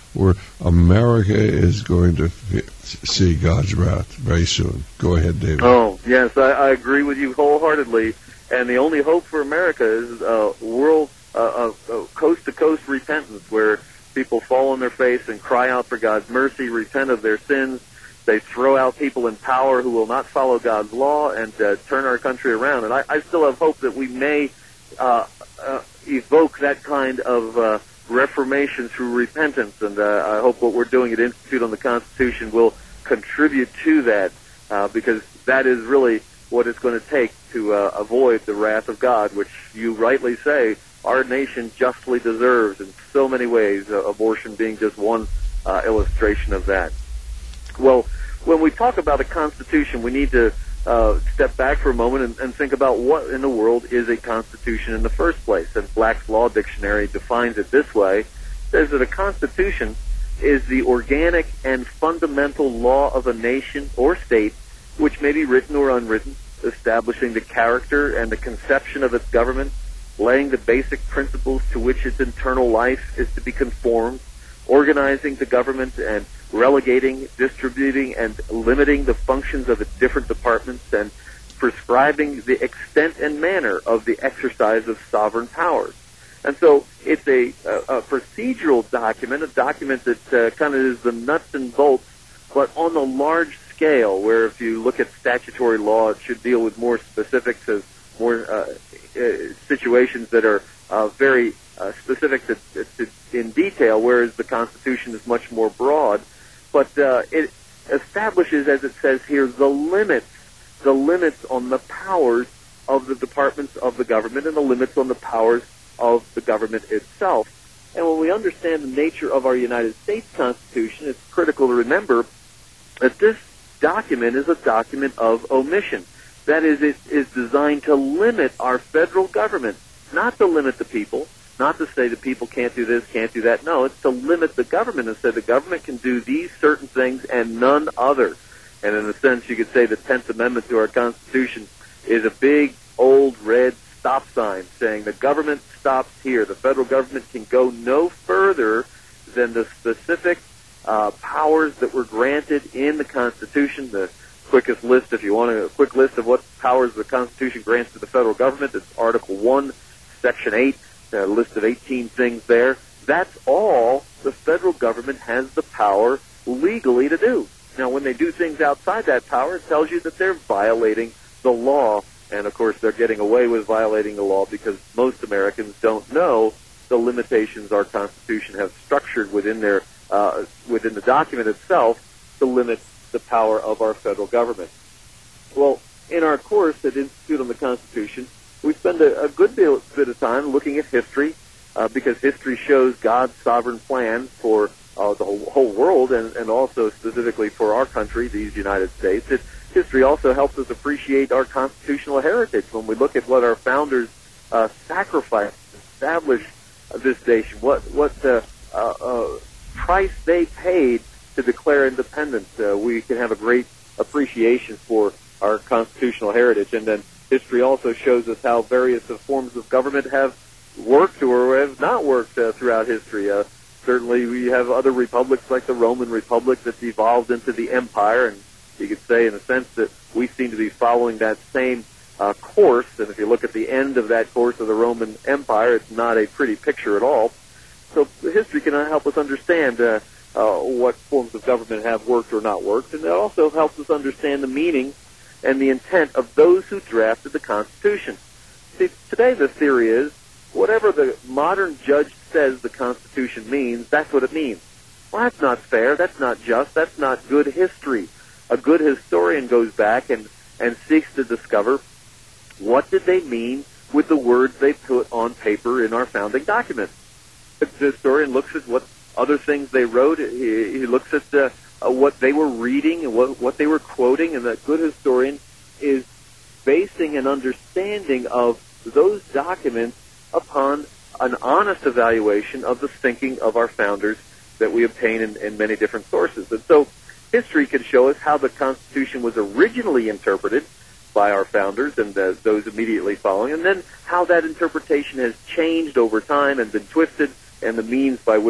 where America is going to f- see God's wrath very soon. Go ahead, David. Oh, yes, I, I agree with you wholeheartedly. And the only hope for America is uh, world, uh, uh, coast-to-coast repentance, where people fall on their face and cry out for God's mercy, repent of their sins. They throw out people in power who will not follow God's law and uh, turn our country around. And I, I still have hope that we may uh, uh, evoke that kind of uh, reformation through repentance. And uh, I hope what we're doing at Institute on the Constitution will contribute to that, uh, because that is really what it's going to take to uh, avoid the wrath of God, which you rightly say our nation justly deserves in so many ways, uh, abortion being just one uh, illustration of that. Well, when we talk about a Constitution, we need to uh, step back for a moment and, and think about what in the world is a Constitution in the first place. And Black's Law Dictionary defines it this way. It says that a Constitution is the organic and fundamental law of a nation or state, which may be written or unwritten, establishing the character and the conception of its government, laying the basic principles to which its internal life is to be conformed, organizing the government and relegating, distributing, and limiting the functions of its different departments, and prescribing the extent and manner of the exercise of sovereign powers. And so it's a, a, a procedural document, a document that uh, kind of is the nuts and bolts, but on the large scale, where if you look at statutory law, it should deal with more specifics of more uh, uh, situations that are uh, very uh, specific to, to, in detail, whereas the Constitution is much more broad. But uh, it establishes, as it says here, the limits, the limits on the powers of the departments of the government and the limits on the powers of the government itself. And when we understand the nature of our United States Constitution, it's critical to remember that this document is a document of omission. That is, it is designed to limit our federal government, not to limit the people, not to say the people can't do this, can't do that. No, it's to limit the government and say the government can do these certain things and none other. And in a sense, you could say the tenth Amendment to our Constitution is a big, old, red stop sign saying the government stops here. The federal government can go no further than the specific Uh, powers that were granted in the Constitution. The quickest list, if you want a quick list of what powers the Constitution grants to the federal government, it's Article one, Section eight, a list of eighteen things there. That's all the federal government has the power legally to do. Now, when they do things outside that power, it tells you that they're violating the law. And, of course, they're getting away with violating the law because most Americans don't know the limitations our Constitution has structured within their Uh, within the document itself to limit the power of our federal government. Well, in our course at Institute on the Constitution, we spend a, a good bit, bit of time looking at history, uh, because history shows God's sovereign plan for uh, the whole, whole world and, and also specifically for our country, these United States. It, history also helps us appreciate our constitutional heritage when we look at what our founders uh, sacrificed to establish uh, this nation, what, what uh, uh, uh, price they paid to declare independence. Uh, we can have a great appreciation for our constitutional heritage. And then history also shows us how various uh, forms of government have worked or have not worked uh, throughout history. Uh, certainly we have other republics like the Roman Republic that's evolved into the empire, and you could say in a sense that we seem to be following that same uh, course. And if you look at the end of that course of the Roman Empire, it's not a pretty picture at all. So history can help us understand uh, uh, what forms of government have worked or not worked, and it also helps us understand the meaning and the intent of those who drafted the Constitution. See, today the theory is whatever the modern judge says the Constitution means, that's what it means. Well, that's not fair. That's not just. That's not good history. A good historian goes back and, and seeks to discover what did they mean with the words they put on paper in our founding documents. The historian looks at what other things they wrote. He, he looks at uh, uh, what they were reading and what, what they were quoting, and the good historian is basing an understanding of those documents upon an honest evaluation of the thinking of our founders that we obtain in, in many different sources. And so history can show us how the Constitution was originally interpreted by our founders and uh, those immediately following, and then how that interpretation has changed over time and been twisted, and the means by which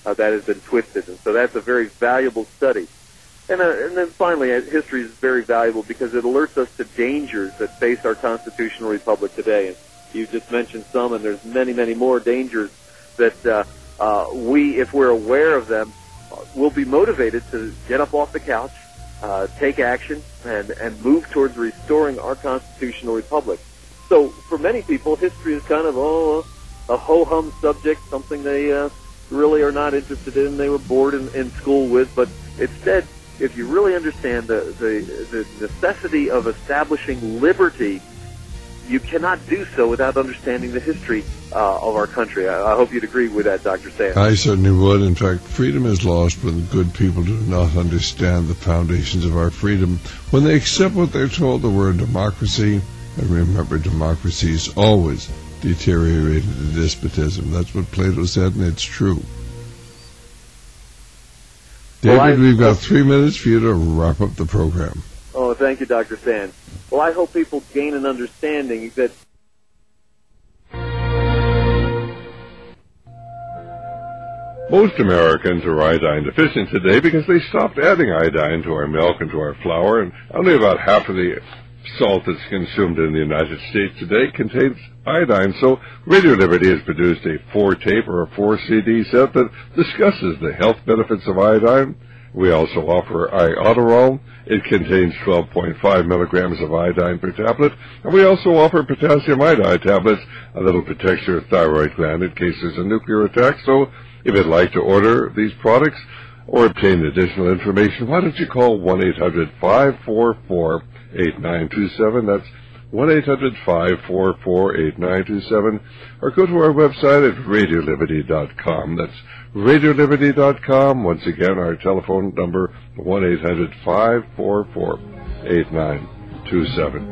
uh, that has been twisted. And so that's a very valuable study. And, uh, and then finally, uh, history is very valuable because it alerts us to dangers that face our constitutional republic today. And you just mentioned some, and there's many, many more dangers that uh, uh, we, if we're aware of them, will be motivated to get up off the couch, uh, take action, and, and move towards restoring our constitutional republic. So for many people, history is kind of, oh, a ho-hum subject, something they uh, really are not interested in, they were bored in, in school with, but instead, if you really understand the, the, the necessity of establishing liberty, you cannot do so without understanding the history uh, of our country. I, I hope you'd agree with that, Doctor Sands. I certainly would. In fact, freedom is lost when good people do not understand the foundations of our freedom. When they accept what they're told, the word democracy, and remember, democracy is always deteriorated into despotism. That's what Plato said, and it's true. David, well, I, we've got three minutes for you to wrap up the program. Oh, thank you, Doctor Sands. Well, I hope people gain an understanding that most Americans are iodine deficient today because they stopped adding iodine to our milk and to our flour, and only about half of the salt that's consumed in the United States today contains iodine. So Radio Liberty has produced a four-tape or a four-C D set that discusses the health benefits of iodine. We also offer Iodoral. It contains twelve point five milligrams of iodine per tablet. And we also offer potassium iodide tablets that'll protect your thyroid gland in case there's a nuclear attack. So if you'd like to order these products or obtain additional information, why don't you call one eight hundred five four four eight nine two seven. That's one eight hundred five four four eight nine two seven. Or go to our website at radio liberty dot com. That's radio liberty dot com. Once again, our telephone number, one eight hundred five four four eight nine two seven.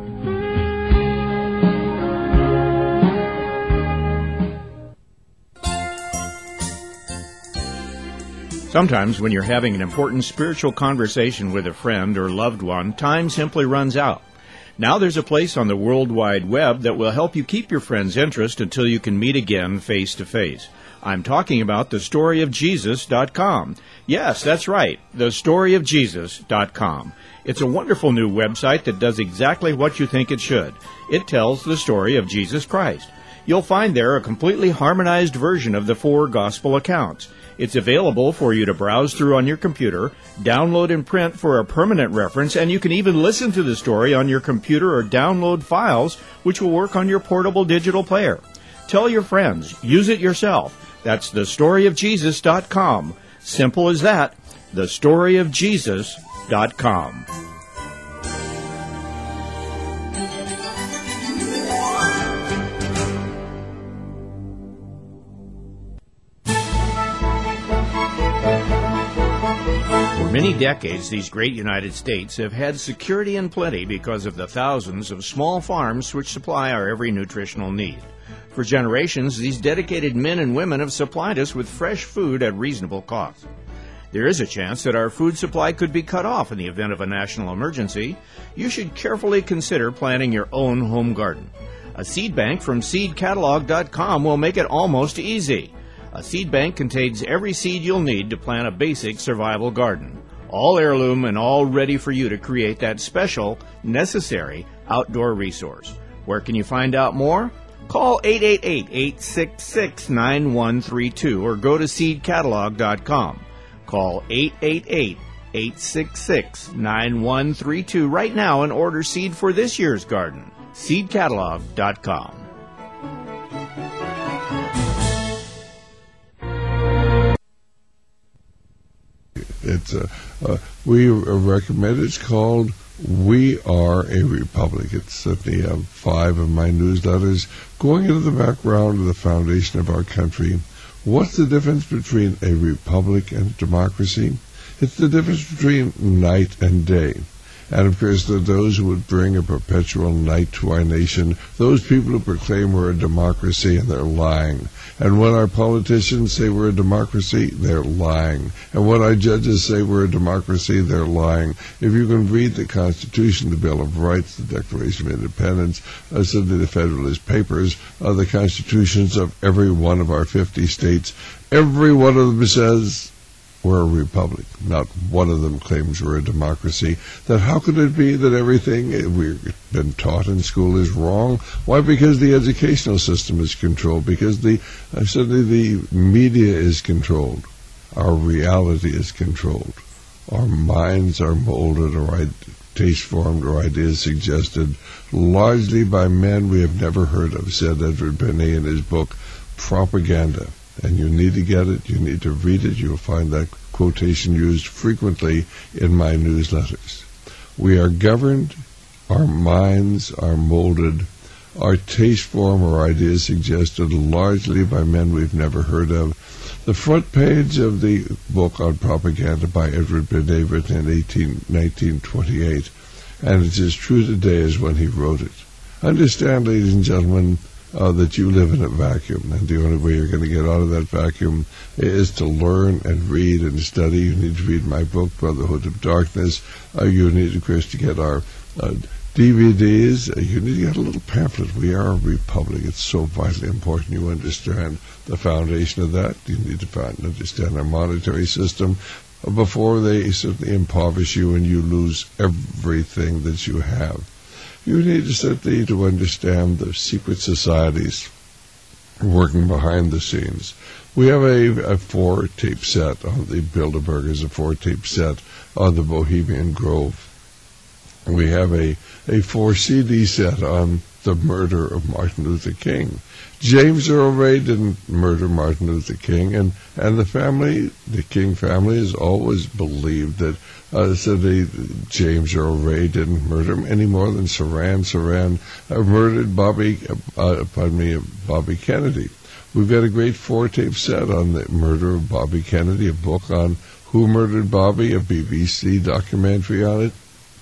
Sometimes when you're having an important spiritual conversation with a friend or loved one, time simply runs out. Now there's a place on the World Wide Web that will help you keep your friend's interest until you can meet again face to face. I'm talking about the story of Jesus dot com. Yes, that's right, the story of Jesus dot com. It's a wonderful new website that does exactly what you think it should. It tells the story of Jesus Christ. You'll find there a completely harmonized version of the four gospel accounts. It's available for you to browse through on your computer, download and print for a permanent reference, and you can even listen to the story on your computer or download files, which will work on your portable digital player. Tell your friends. Use it yourself. That's the story of Jesus dot com. Simple as that. the story of Jesus dot com. For many decades, these great United States have had security and plenty because of the thousands of small farms which supply our every nutritional need. For generations, these dedicated men and women have supplied us with fresh food at reasonable cost. There is a chance that our food supply could be cut off in the event of a national emergency. You should carefully consider planting your own home garden. A seed bank from seed catalog dot com will make it almost easy. A seed bank contains every seed you'll need to plant a basic survival garden. All heirloom and all ready for you to create that special, necessary outdoor resource. Where can you find out more? Call eight eight eight, eight six six, nine one three two or go to seed catalog dot com. Call eight eight eight, eight six six, nine one three two right now and order seed for this year's garden. seed catalog dot com. It's uh, uh, we recommend. It's called We Are a Republic. It's certainly uh, five of my newsletters going into the background of the foundation of our country. What's the difference between a republic and democracy? It's the difference between night and day. And of course, there are those who would bring a perpetual night to our nation, those people who proclaim we're a democracy, and they're lying. And when our politicians say we're a democracy, they're lying. And when our judges say we're a democracy, they're lying. If you can read the Constitution, the Bill of Rights, the Declaration of Independence, uh, certainly the Federalist Papers, uh, the constitutions of every one of our fifty states, every one of them says we're a republic. Not one of them claims we're a democracy. Then how could it be that everything we've been taught in school is wrong? Why? Because the educational system is controlled. Because the uh, certainly the media is controlled. Our reality is controlled. Our minds are molded or taste formed or ideas suggested largely by men we have never heard of, said Edward Binet in his book, Propaganda. And you need to get it, you need to read it, you'll find that quotation used frequently in my newsletters. We are governed, our minds are molded, our taste form or ideas suggested largely by men we've never heard of. The front page of the book on propaganda by Edward Binet, written in nineteen twenty-eight, and it's as true today as when he wrote it. Understand, ladies and gentlemen, Uh, that you live in a vacuum, and the only way you're going to get out of that vacuum is to learn and read and study. You need to read my book, Brotherhood of Darkness. Uh, you need, of course, to get our uh, D V Ds. Uh, you need to get a little pamphlet. We are a republic. It's so vitally important you understand the foundation of that. You need to find, understand our monetary system before they certainly impoverish you and you lose everything that you have. You need to certainly to understand the secret societies working behind the scenes. We have a, a four-tape set on the Bilderbergers, a four-tape set on the Bohemian Grove. We have a, a four-C D set on the murder of Martin Luther King. James Earl Ray didn't murder Martin Luther King, and, and the family, the King family, has always believed that uh, so the, James Earl Ray didn't murder him any more than Saran Saran uh, murdered Bobby, uh, pardon me, Bobby Kennedy. We've got a great four-tape set on the murder of Bobby Kennedy, a book on who murdered Bobby, a B B C documentary on it.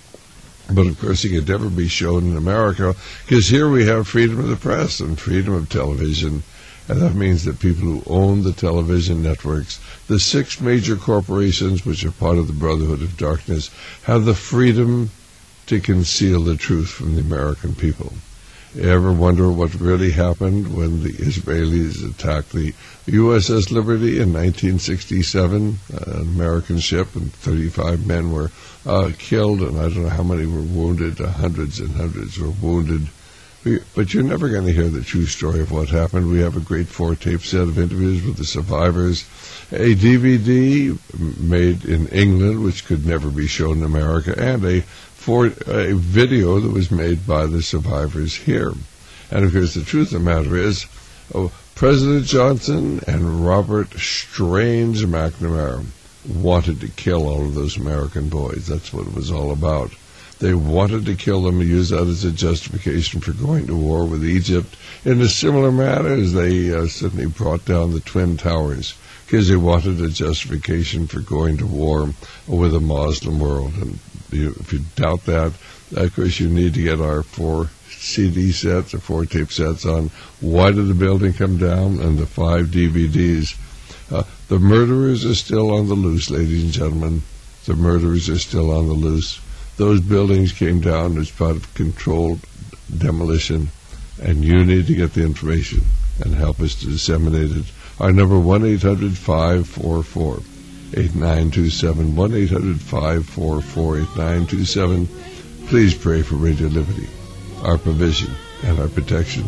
But, of course, it could never be shown in America, because here we have freedom of the press and freedom of television, and that means that people who own the television networks, the six major corporations which are part of the Brotherhood of Darkness, have the freedom to conceal the truth from the American people. You ever wonder what really happened when the Israelis attacked the U S S Liberty in nineteen sixty-seven, an American ship, and thirty-five men were uh, killed, and I don't know how many were wounded, uh, hundreds and hundreds were wounded. We, but you're never going to hear the true story of what happened. We have a great four-tape set of interviews with the survivors, a D V D made in England, which could never be shown in America, and a for a video that was made by the survivors here. And of course, the truth of the matter is, oh, President Johnson and Robert Strange McNamara wanted to kill all of those American boys. That's what it was all about. They wanted to kill them and use that as a justification for going to war with Egypt in a similar manner as they uh, certainly brought down the Twin Towers, because they wanted a justification for going to war with the Muslim world. And you, if you doubt that, of course, you need to get our four C D sets or four tape sets on why did the building come down, and the five D V Ds. Uh, the murderers are still on the loose, ladies and gentlemen. The murderers are still on the loose. Those buildings came down as part of controlled demolition, and you need to get the information and help us to disseminate it. Our number, one eight hundred five four four eight nine two seven, one eight hundred five four four eight nine two seven. Please pray for Radio Liberty, our provision and our protection.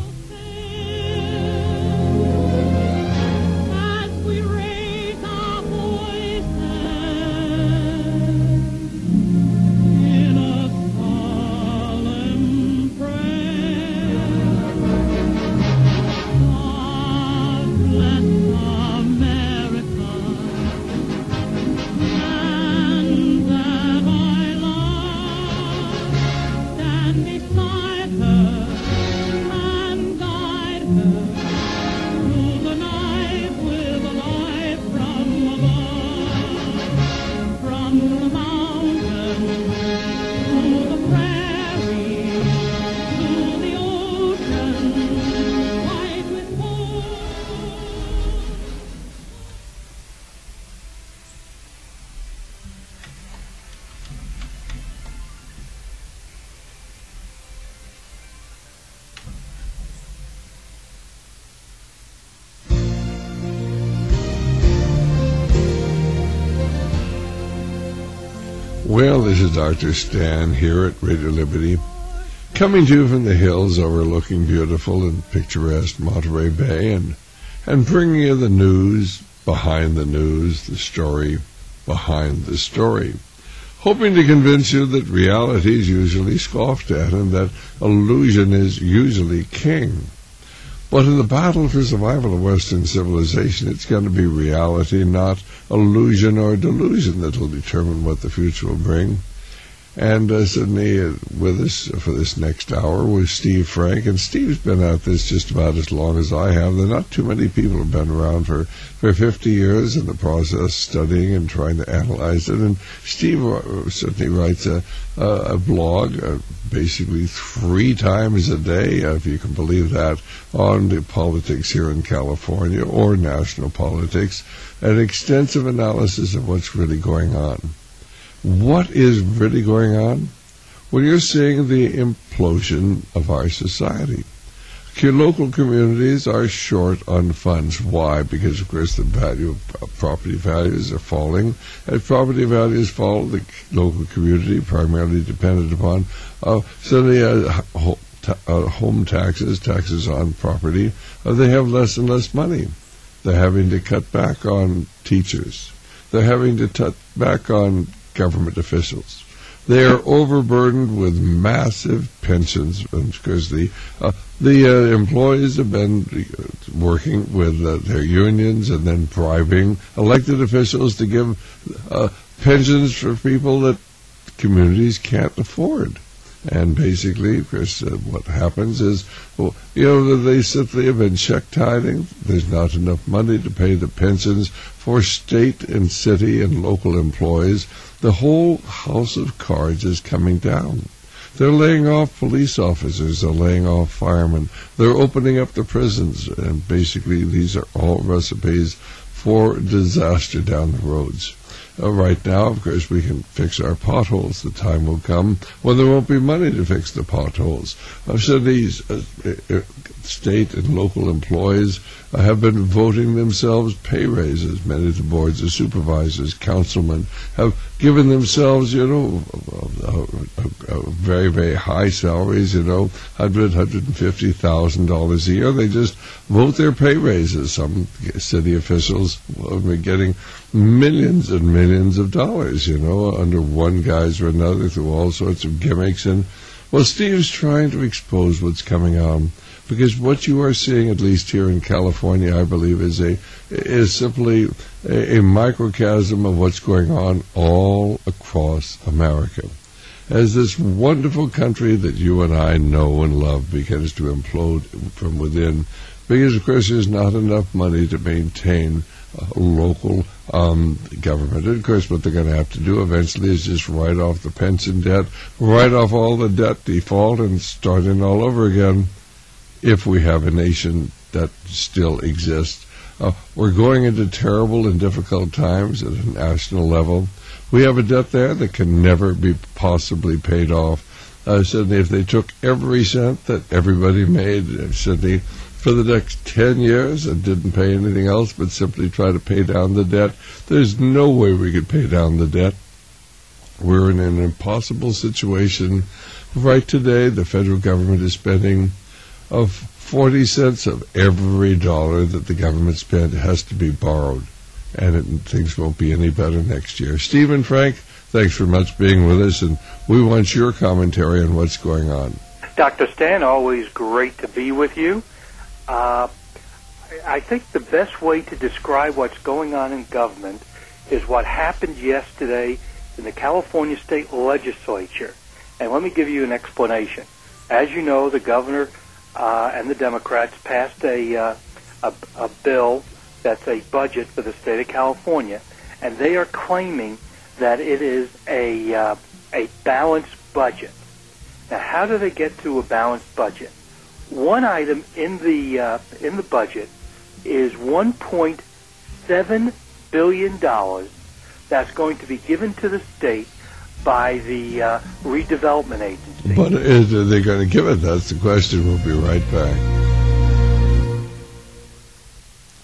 Beside her, and Well, this is Doctor Stan here at Radio Liberty, coming to you from the hills overlooking beautiful and picturesque Monterey Bay, and, and bringing you the news behind the news, the story behind the story, hoping to convince you that reality is usually scoffed at and that illusion is usually king. But in the battle for survival of Western civilization, it's going to be reality, not illusion or delusion, that will determine what the future will bring. And uh, suddenly uh, with us for this next hour was Steve Frank. And Steve's been at this just about as long as I have. There are not too many people have been around for, for fifty years in the process, studying and trying to analyze it. And Steve uh, certainly writes a, a, a blog uh, basically three times a day, uh, if you can believe that, on the politics here in California or national politics, an extensive analysis of what's really going on. What is really going on? Well, you're seeing the implosion of our society. Your local communities are short on funds. Why? Because, of course, the value of property values are falling. As property values fall, the local community, primarily dependent upon uh, suddenly uh, uh, home taxes, taxes on property, uh, they have less and less money. They're having to cut back on teachers. They're having to cut back on government officials. They are overburdened with massive pensions because the uh, the uh, employees have been working with uh, their unions and then bribing elected officials to give uh, pensions for people that communities can't afford. And basically, of course, uh, what happens is, well, you know, they simply have been check tiding. There's not enough money to pay the pensions for state and city and local employees. The whole house of cards is coming down. They're laying off police officers. They're laying off firemen. They're opening up the prisons. And basically, these are all recipes for disaster down the roads. Uh, right now, of course, we can fix our potholes. The time will come when there won't be money to fix the potholes. Uh, so these uh, uh, state and local employees uh, have been voting themselves pay raises. Many of the boards of supervisors, councilmen, have given themselves, you know, uh, uh, uh, very, very high salaries, you know, one hundred thousand dollars, one hundred fifty thousand dollars a year. They just vote their pay raises. Some city officials will be getting millions and millions of dollars, you know, under one guise or another through all sorts of gimmicks. And, well, Steve's trying to expose what's coming on, because what you are seeing, at least here in California, I believe, is a is simply a, a microcosm of what's going on all across America. As this wonderful country that you and I know and love begins to implode from within, because, of course, there's not enough money to maintain uh, local um, government. And, of course, what they're going to have to do eventually is just write off the pension debt, write off all the debt default, and start in all over again, if we have a nation that still exists. Uh, we're going into terrible and difficult times at a national level. We have a debt there that can never be possibly paid off. Uh, certainly, if they took every cent that everybody made, uh, certainly for the next ten years and didn't pay anything else but simply try to pay down the debt, there's no way we could pay down the debt. We're in an impossible situation. Right today, the federal government is spending of forty cents of every dollar that the government spent has to be borrowed, and it, things won't be any better next year. Stephen Frank, thanks very much for being with us, and we want your commentary on what's going on. Doctor Stan, always great to be with you. Uh, I think the best way to describe what's going on in government is what happened yesterday in the California State Legislature. And let me give you an explanation. As you know, the governor uh, and the Democrats passed a, uh, a, a bill that's a budget for the state of California, and they are claiming that it is a, uh, a balanced budget. Now, how do they get to a balanced budget? One item in the uh, in the budget is one point seven billion dollars that's going to be given to the state by the uh, redevelopment agency. But is, are they going to give it? That's the question. We'll be right back.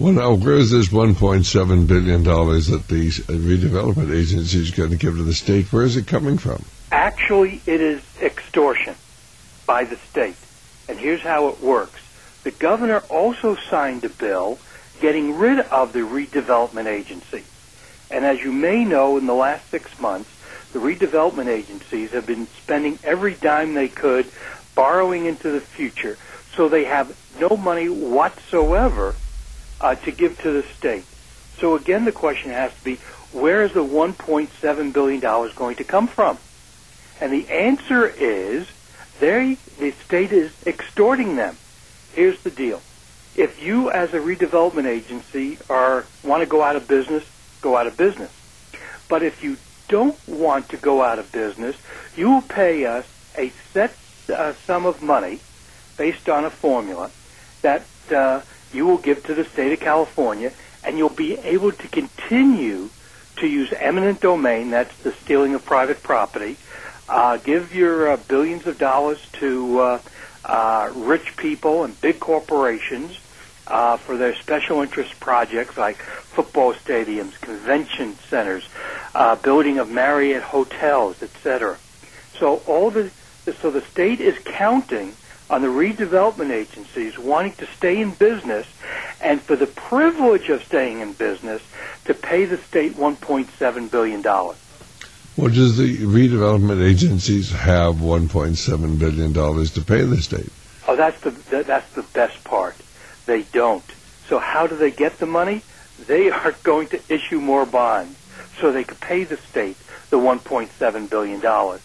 Well, now, where is this one point seven billion dollars that the redevelopment agency is going to give to the state? Where is it coming from? Actually, it is extortion by the state. And here's how it works. The governor also signed a bill getting rid of the redevelopment agency. And as you may know, in the last six months, the redevelopment agencies have been spending every dime they could, borrowing into the future, so they have no money whatsoever uh, to give to the state. So again, the question has to be, where is the one point seven billion dollars going to come from? And the answer is, they, the state is extorting them. Here's the deal. If you, as a redevelopment agency, are want to go out of business, go out of business. But if you don't want to go out of business, you will pay us a set uh, sum of money based on a formula that uh, you will give to the state of California, and you'll be able to continue to use eminent domain, that's the stealing of private property, uh, give your uh, billions of dollars to uh, uh, rich people and big corporations uh, for their special interest projects like football stadiums, convention centers, uh, building of Marriott hotels, et cetera. So all the so the state is counting on the redevelopment agencies wanting to stay in business, and for the privilege of staying in business, to pay the state one point seven billion dollars. Well, does the redevelopment agencies have one point seven billion dollars to pay the state? Oh, that's the that's the best part. They don't. So how do they get the money? They are going to issue more bonds so they could pay the state the one point seven billion dollars.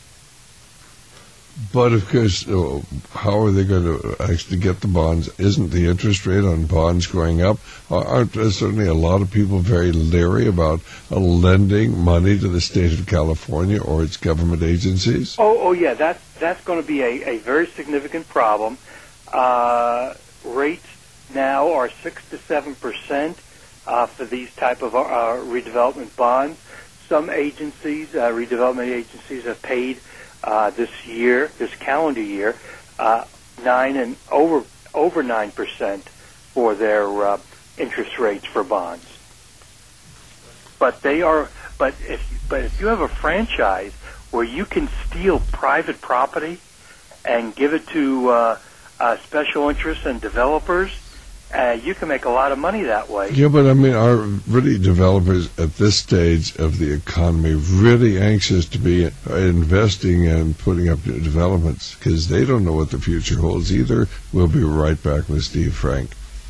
But, of course, uh, how are they going to actually get the bonds? Isn't the interest rate on bonds going up? Aren't uh, certainly a lot of people very leery about uh, lending money to the state of California or its government agencies? Oh, oh yeah, that's, that's going to be a, a very significant problem. Uh, rates now are six to seven percent uh, for these type of uh, redevelopment bonds. Some agencies, uh, redevelopment agencies, have paid Uh, this year, this calendar year, uh, nine and over over nine percent for their uh, interest rates for bonds. But they are, but if but if you have a franchise where you can steal private property and give it to uh, uh, special interests and developers, uh, you can make a lot of money that way. Yeah, but I mean, are really developers at this stage of the economy really anxious to be investing and putting up new developments? Because they don't know what the future holds either. We'll be right back with Steve Frank.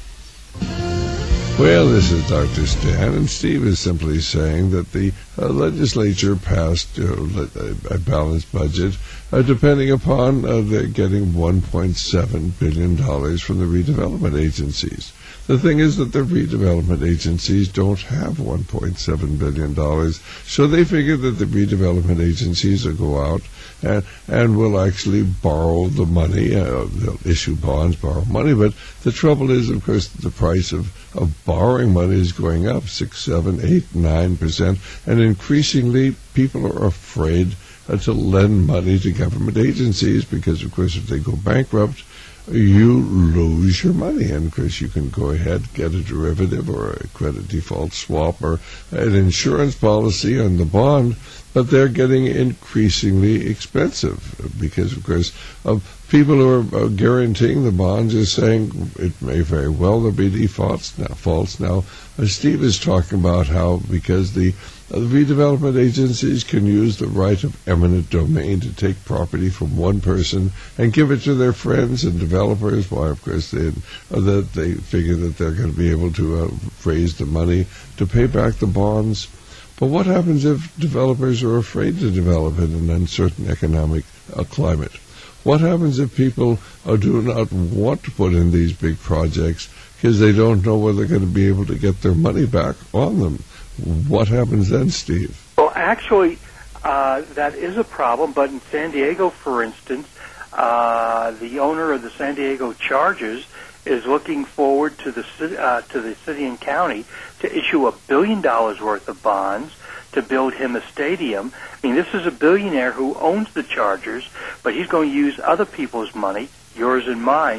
Well, this is Doctor Stan, and Steve is simply saying that the uh, legislature passed uh, a balanced budget, uh, depending upon uh, the getting one point seven billion dollars from the redevelopment agencies. The thing is that the redevelopment agencies don't have one point seven billion dollars, so they figure that the redevelopment agencies will go out and, and will actually borrow the money. Uh, they'll issue bonds, borrow money, but the trouble is, of course, the price of, of borrowing money is going up six, seven, eight, nine percent, and increasingly people are afraid uh, to lend money to government agencies because, of course, if they go bankrupt, you lose your money. And, of course, you can go ahead, get a derivative or a credit default swap or an insurance policy on the bond, but they're getting increasingly expensive because, of course, of people who are uh, guaranteeing the bonds are saying it may very well there be defaults now. Faults now. Uh, Steve is talking about how because the uh, redevelopment agencies can use the right of eminent domain to take property from one person and give it to their friends and developers. Why, of course, they uh, that they figure that they're going to be able to uh, raise the money to pay back the bonds. But what happens if developers are afraid to develop in an uncertain economic uh, climate? What happens if people uh, do not want to put in these big projects because they don't know whether they're going to be able to get their money back on them? What happens then, Steve? Well, actually, uh, that is a problem, but in San Diego, for instance, uh, the owner of the San Diego Chargers is looking forward to the uh, to the city and county to issue a billion dollars worth of bonds to build him a stadium. I mean, this is a billionaire who owns the Chargers, but he's going to use other people's money, yours and mine,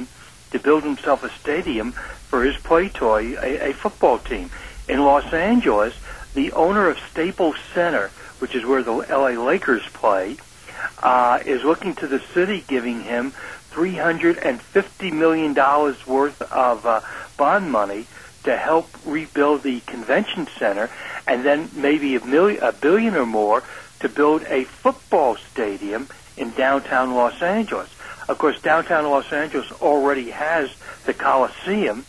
to build himself a stadium for his play toy, a, a football team. In Los Angeles, the owner of Staples Center, which is where the L A Lakers play, uh, is looking to the city giving him three hundred fifty million dollars worth of uh, bond money to help rebuild the convention center, and then maybe a, million, a billion or more to build a football stadium in downtown Los Angeles. Of course, downtown Los Angeles already has the Coliseum,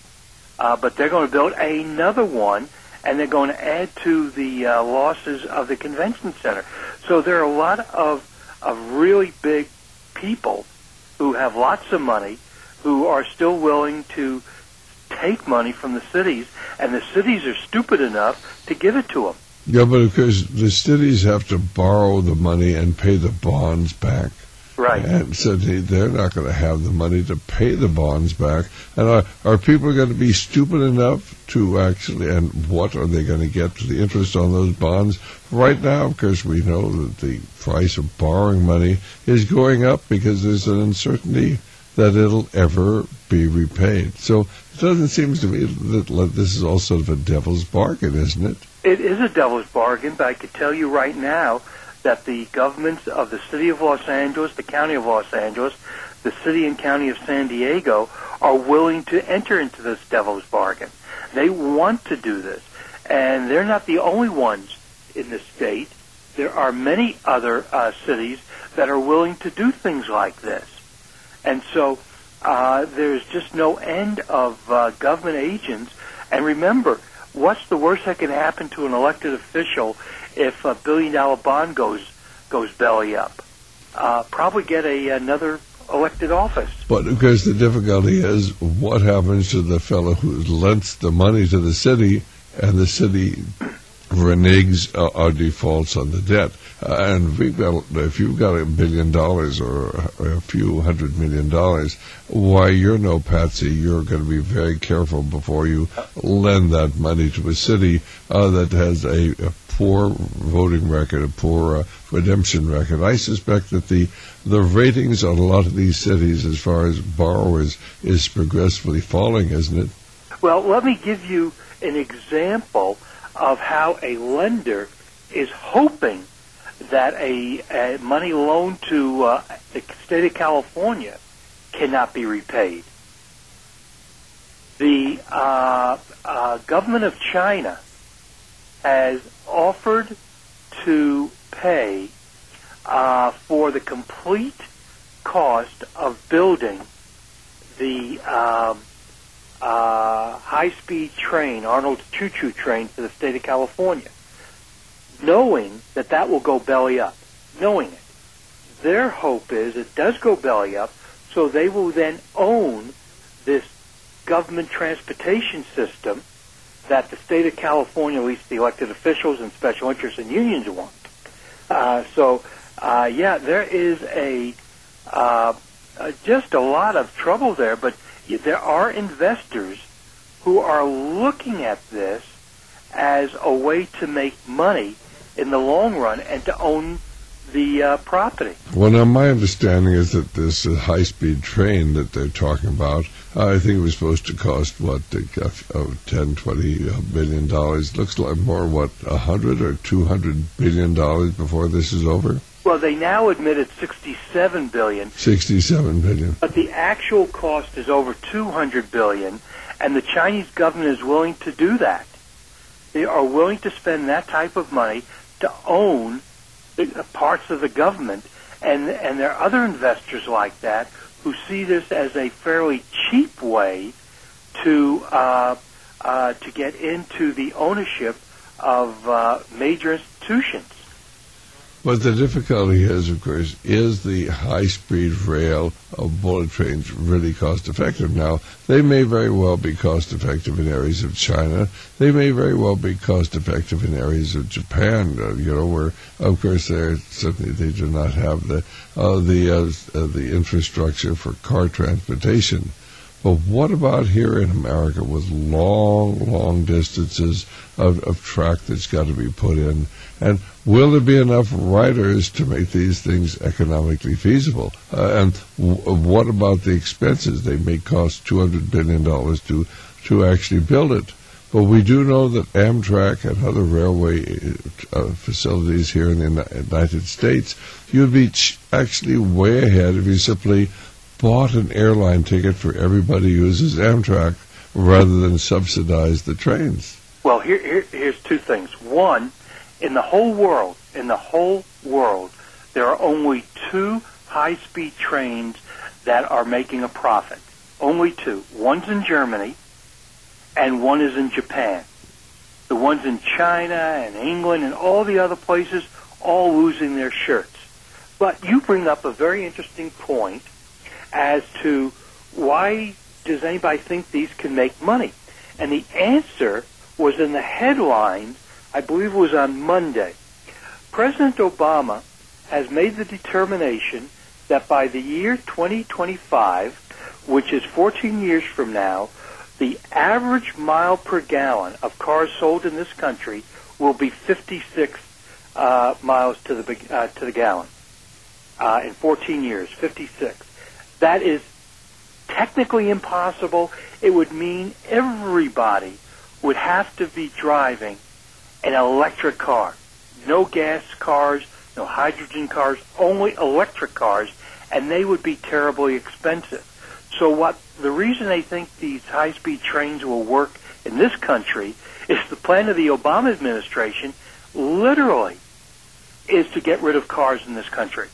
uh, but they're going to build another one, and they're going to add to the uh, losses of the convention center. So there are a lot of, of really big people who have lots of money who are still willing to take money from the cities, and the cities are stupid enough to give it to them. Yeah, but of course the cities have to borrow the money and pay the bonds back. Right. And so they, they're not going to have the money to pay the bonds back. And are, are people going to be stupid enough to actually, and what are they going to get for the interest on those bonds? Right now, of course, we know that the price of borrowing money is going up because there's an uncertainty that it'll ever be repaid. So it doesn't seem to me that this is all sort of a devil's bargain, isn't it? It is a devil's bargain, but I could tell you right now that the governments of the city of Los Angeles, the county of Los Angeles, the city and county of San Diego are willing to enter into this devil's bargain. They want to do this, and they're not the only ones in the state. There are many other uh, cities that are willing to do things like this. And so uh, there's just no end of uh, government agents. And remember, what's the worst that can happen to an elected official if a billion-dollar bond goes goes belly up? Uh, probably get a another elected office. But because the difficulty is, what happens to the fellow who lends the money to the city, and the city reneges uh, or defaults on the debt? Uh, and we've got, if you've got a billion dollars or a few hundred million dollars, why, you're no patsy. You're going to be very careful before you lend that money to a city uh, that has a, a poor voting record, a poor uh, redemption record. I suspect that the the ratings on a lot of these cities as far as borrowers is progressively falling, isn't it? Well, let me give you an example of how a lender is hoping that a, a money loan to uh, the state of California cannot be repaid. The uh, uh, government of China has offered to pay uh, for the complete cost of building the um, uh, high-speed train, Arnold Choo-Choo train, for the state of California, knowing that that will go belly up, knowing it. Their hope is it does go belly up, so they will then own this government transportation system that the state of California, at least the elected officials and special interests and unions want. Uh, so, uh, yeah, there is a uh, uh, just a lot of trouble there, but there are investors who are looking at this as a way to make money in the long run and to own the uh, property. Well, now, my understanding is that this uh, high-speed train that they're talking about, uh, I think it was supposed to cost, what, uh, uh, ten, twenty uh, billion dollars. Looks like more, what, one hundred or two hundred billion dollars before this is over? Well, they now admit it's sixty-seven billion dollars. sixty-seven billion dollars. But the actual cost is over two hundred billion dollars, and the Chinese government is willing to do that. They are willing to spend that type of money to own parts of the government, and and there are other investors like that who see this as a fairly cheap way to uh, uh, to get into the ownership of uh, major institutions. But the difficulty is, of course, is the high-speed rail of bullet trains really cost-effective? Now, they may very well be cost-effective in areas of China. They may very well be cost-effective in areas of Japan, uh, you know, where, of course, they certainly they do not have the uh, the uh, uh, the infrastructure for car transportation. But what about here in America with long, long distances of, of track that's got to be put in? And will there be enough riders to make these things economically feasible? Uh, and w- what about the expenses? They may cost two hundred billion dollars to, to actually build it. But we do know that Amtrak and other railway uh, facilities here in the United States, you'd be ch- actually way ahead if you simply bought an airline ticket for everybody who uses Amtrak rather than subsidize the trains. Well, here, here, here's two things. One, in the whole world, in the whole world, there are only two high-speed trains that are making a profit. Only two. One's in Germany, and one is in Japan. The ones in China and England and all the other places, all losing their shirts. But you bring up a very interesting point as to why does anybody think these can make money? And the answer was in the headlines, I believe it was on Monday. President Obama has made the determination that by the year twenty twenty-five, which is fourteen years from now, the average mile per gallon of cars sold in this country will be fifty-six uh, miles to the uh, to the gallon. Uh, in fourteen years, fifty-six. That is technically impossible. It would mean everybody would have to be driving an electric car. No gas cars, no hydrogen cars, only electric cars, and they would be terribly expensive. So what the reason they think these high-speed trains will work in this country is the plan of the Obama administration literally is to get rid of cars in this country.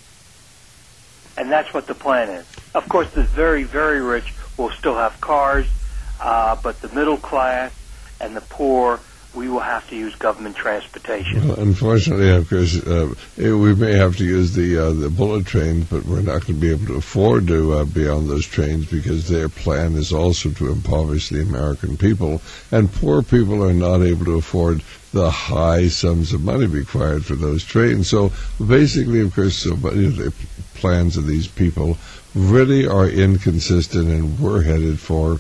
And that's what the plan is. Of course, the very, very rich will still have cars, uh, but the middle class and the poor, we will have to use government transportation. Well, unfortunately, of course, uh, we may have to use the uh, the bullet trains, but we're not going to be able to afford to uh, be on those trains because their plan is also to impoverish the American people, and poor people are not able to afford the high sums of money required for those trains. So basically, of course, so many of the plans of these people really are inconsistent, and we're headed for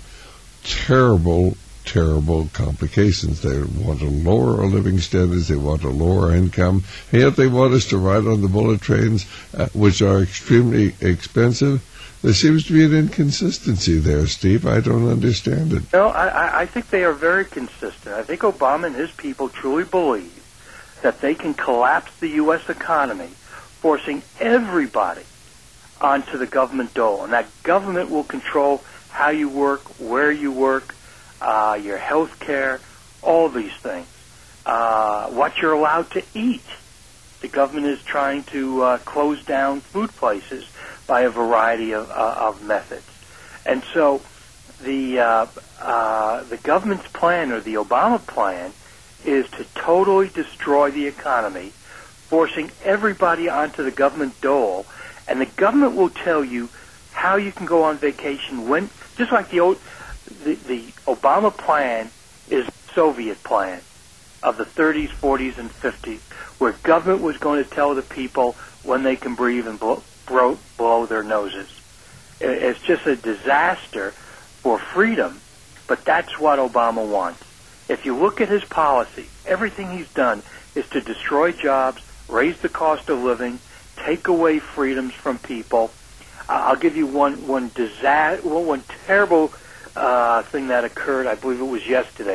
terrible terrible complications. They want to lower our living standards, they want to lower our income, and yet they want us to ride on the bullet trains, uh, which are extremely expensive. There seems to be an inconsistency there, Steve. I don't understand it. No, I, I think they are very consistent. I think Obama and his people truly believe that they can collapse the U S economy, forcing everybody onto the government dole, and that government will control how you work, where you work, Uh, your health care, all these things. Uh, what you're allowed to eat. The government is trying to uh, close down food places by a variety of, uh, of methods. And so the uh, uh, the government's plan, or the Obama plan, is to totally destroy the economy, forcing everybody onto the government dole, and the government will tell you how you can go on vacation, when, just like the old... The, the Obama plan is the Soviet plan of the thirties, forties, and fifties, where government was going to tell the people when they can breathe and blow, blow, blow their noses. It's just a disaster for freedom, but that's what Obama wants. If you look at his policy, everything he's done is to destroy jobs, raise the cost of living, take away freedoms from people. Uh, I'll give you one one disaster, one terrible Uh, thing that occurred, I believe it was yesterday.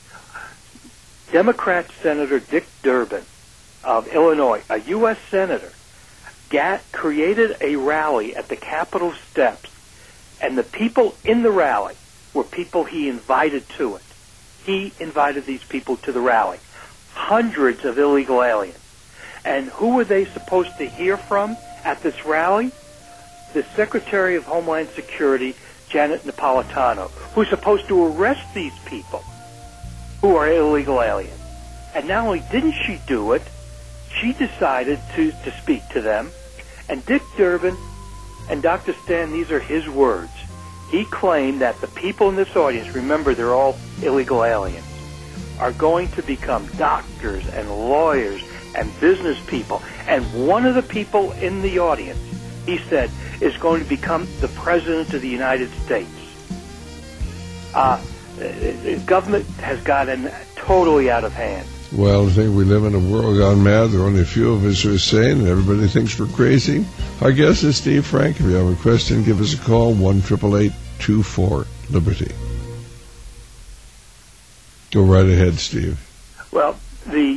Democrat Senator Dick Durbin of Illinois, a U S senator, got, created a rally at the Capitol steps, and the people in the rally were people he invited to it. He invited these people to the rally. Hundreds of illegal aliens. And who were they supposed to hear from at this rally? The Secretary of Homeland Security, Janet Napolitano, who's supposed to arrest these people who are illegal aliens. And not only didn't she do it, she decided to, to speak to them. And Dick Durbin and Doctor Stan, these are his words. He claimed that the people in this audience, remember they're all illegal aliens, are going to become doctors and lawyers and business people. And one of the people in the audience, he said, is going to become the President of the United States. Uh, government has gotten totally out of hand. Well, I think we live in a world gone mad. There are only a few of us who are sane, and everybody thinks we're crazy. Our guest is Steve Frank. If you have a question, give us a call, one eight eight eight, two four, Liberty. Go right ahead, Steve. Well, the...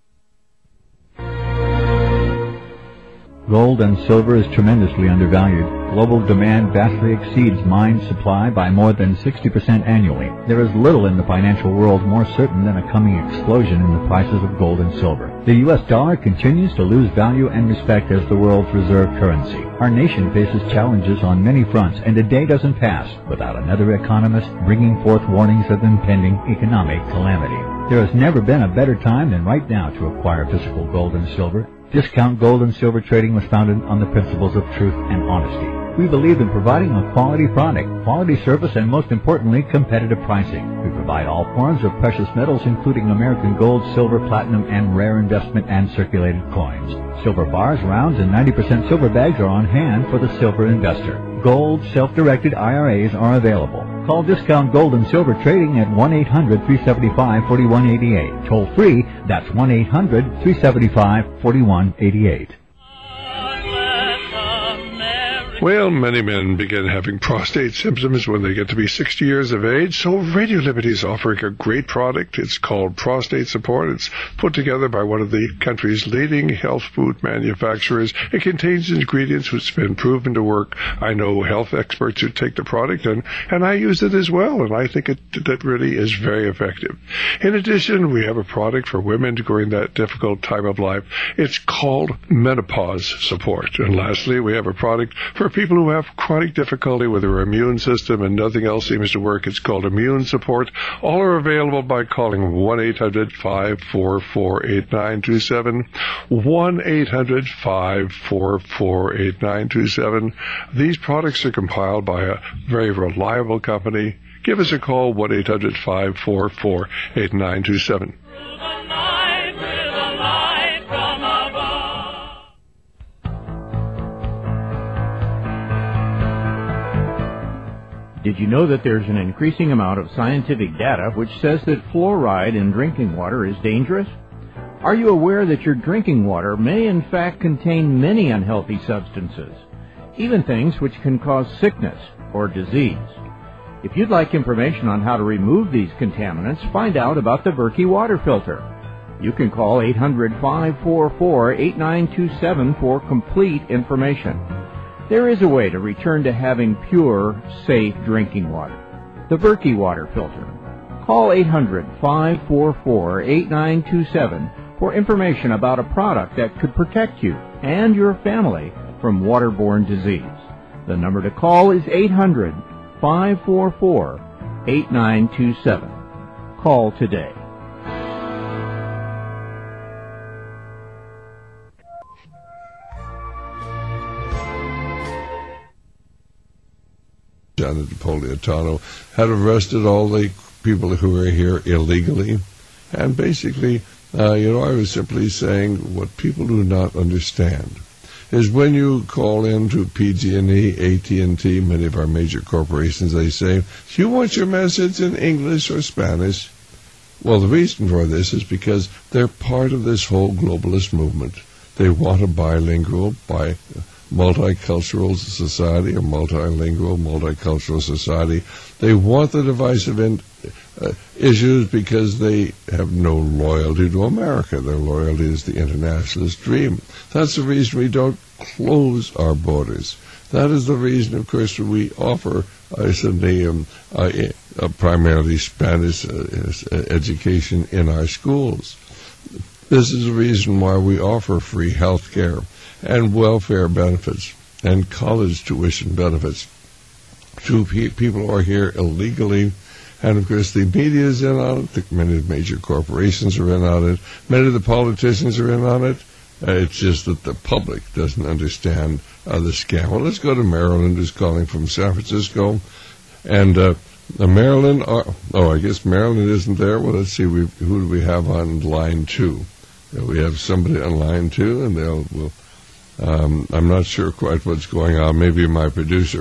Gold and silver is tremendously undervalued. Global demand vastly exceeds mine supply by more than sixty percent annually. There is little in the financial world more certain than a coming explosion in the prices of gold and silver. The U S dollar continues to lose value and respect as the world's reserve currency. Our nation faces challenges on many fronts, and a day doesn't pass without another economist bringing forth warnings of impending economic calamity. There has never been a better time than right now to acquire physical gold and silver. Discount Gold and Silver Trading was founded on the principles of truth and honesty. We believe in providing a quality product, quality service, and most importantly, competitive pricing. We provide all forms of precious metals, including American gold, silver, platinum, and rare investment and circulated coins. Silver bars, rounds, and ninety percent silver bags are on hand for the silver investor. Gold self-directed I R As are available. Call Discount Gold and Silver Trading at one eight hundred, three seven five, four one eight eight. Toll free, that's one eight hundred, three seven five, four one eight eight. Well, many men begin having prostate symptoms when they get to be sixty years of age, so Radio Liberty is offering a great product. It's called Prostate Support. It's put together by one of the country's leading health food manufacturers. It contains ingredients which have been proven to work. I know health experts who take the product, and, and I use it as well, and I think it that really is very effective. In addition, we have a product for women during that difficult time of life. It's called Menopause Support. And lastly, we have a product for people who have chronic difficulty with their immune system and nothing else seems to work. It's called Immune Support. All are available by calling one eight hundred, five four four, eight nine two seven, one eight hundred, five four four, eight nine two seven. These products are compiled by a very reliable company. Give us a call, one eight hundred, five four four, eight nine two seven. Did you know that there's an increasing amount of scientific data which says that fluoride in drinking water is dangerous? Are you aware that your drinking water may in fact contain many unhealthy substances, even things which can cause sickness or disease? If you'd like information on how to remove these contaminants, find out about the Berkey water filter. You can call eight hundred, five four four, eight nine two seven for complete information. There is a way to return to having pure, safe drinking water. The Berkey water filter. Call eight hundred, five four four, eight nine two seven for information about a product that could protect you and your family from waterborne disease. The number to call is eight hundred, five four four, eight nine two seven. Call today. Janet Napolitano had arrested all the people who were here illegally. And basically, uh, you know, I was simply saying what people do not understand is when you call in to P G and E, A T and T, many of our major corporations, they say, do you want your message in English or Spanish? Well, the reason for this is because they're part of this whole globalist movement. They want a bilingual, bi multicultural society, a multilingual, multicultural society. They want the divisive in, uh, issues because they have no loyalty to America. Their loyalty is the internationalist dream. That's the reason we don't close our borders. That is the reason, of course, we offer uh, certainly, um, uh, uh, primarily Spanish uh, education in our schools. This is the reason why we offer free health care and welfare benefits and college tuition benefits to pe- people who are here illegally. And, of course, the media is in on it. Many of the major corporations are in on it. Many of the politicians are in on it. Uh, it's just that the public doesn't understand uh, the scam. Well, let's go to Maryland, who's calling from San Francisco. And uh, Maryland, uh, oh, I guess Maryland isn't there. Well, let's see, we, who do we have on line two? Uh, we have somebody on line two, and they'll... We'll, Um, I'm not sure quite what's going on. Maybe my producer will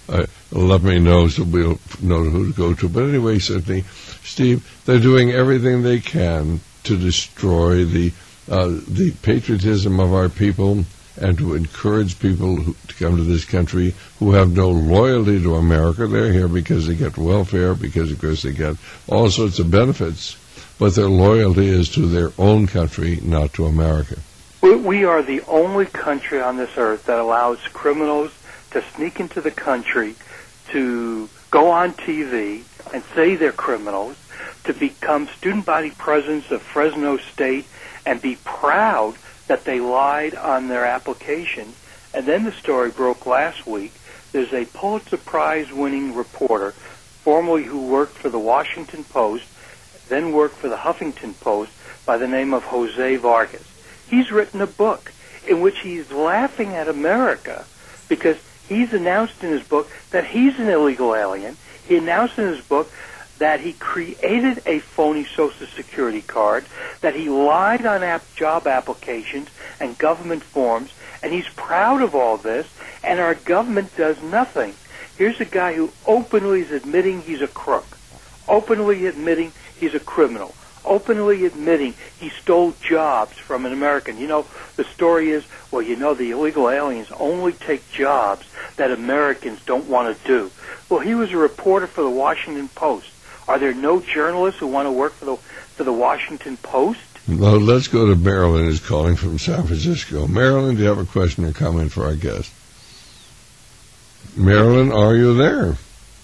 uh, let me know so we'll know who to go to. But anyway, certainly, Steve, they're doing everything they can to destroy the uh, the patriotism of our people and to encourage people who, to come to this country who have no loyalty to America. They're here because they get welfare, because, of course, they get all sorts of benefits, but their loyalty is to their own country, not to America. We are the only country on this earth that allows criminals to sneak into the country, to go on T V and say they're criminals, to become student body presidents of Fresno State and be proud that they lied on their application. And then the story broke last week. There's a Pulitzer Prize-winning reporter, formerly who worked for the Washington Post, then worked for the Huffington Post, by the name of Jose Vargas. He's written a book in which he's laughing at America because he's announced in his book that he's an illegal alien. He announced in his book that he created a phony Social Security card, that he lied on app job applications and government forms, and he's proud of all this, and our government does nothing. Here's a guy who openly is admitting he's a crook, openly admitting he's a criminal, openly admitting he stole jobs from an American. You know, the story is, well, you know, the illegal aliens only take jobs that Americans don't want to do. Well, he was a reporter for the Washington Post. Are there no journalists who want to work for the for the Washington Post? No, let's go to Marilyn, who's calling from San Francisco. Marilyn, do you have a question or comment for our guest? Marilyn, are you there?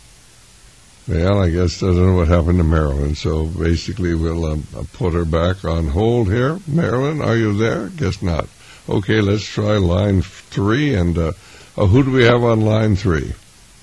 Well, I guess I don't know what happened to Marilyn, so basically we'll um, put her back on hold here. Marilyn, are you there? Guess not. Okay, let's try line three, and uh, uh, who do we have on line three?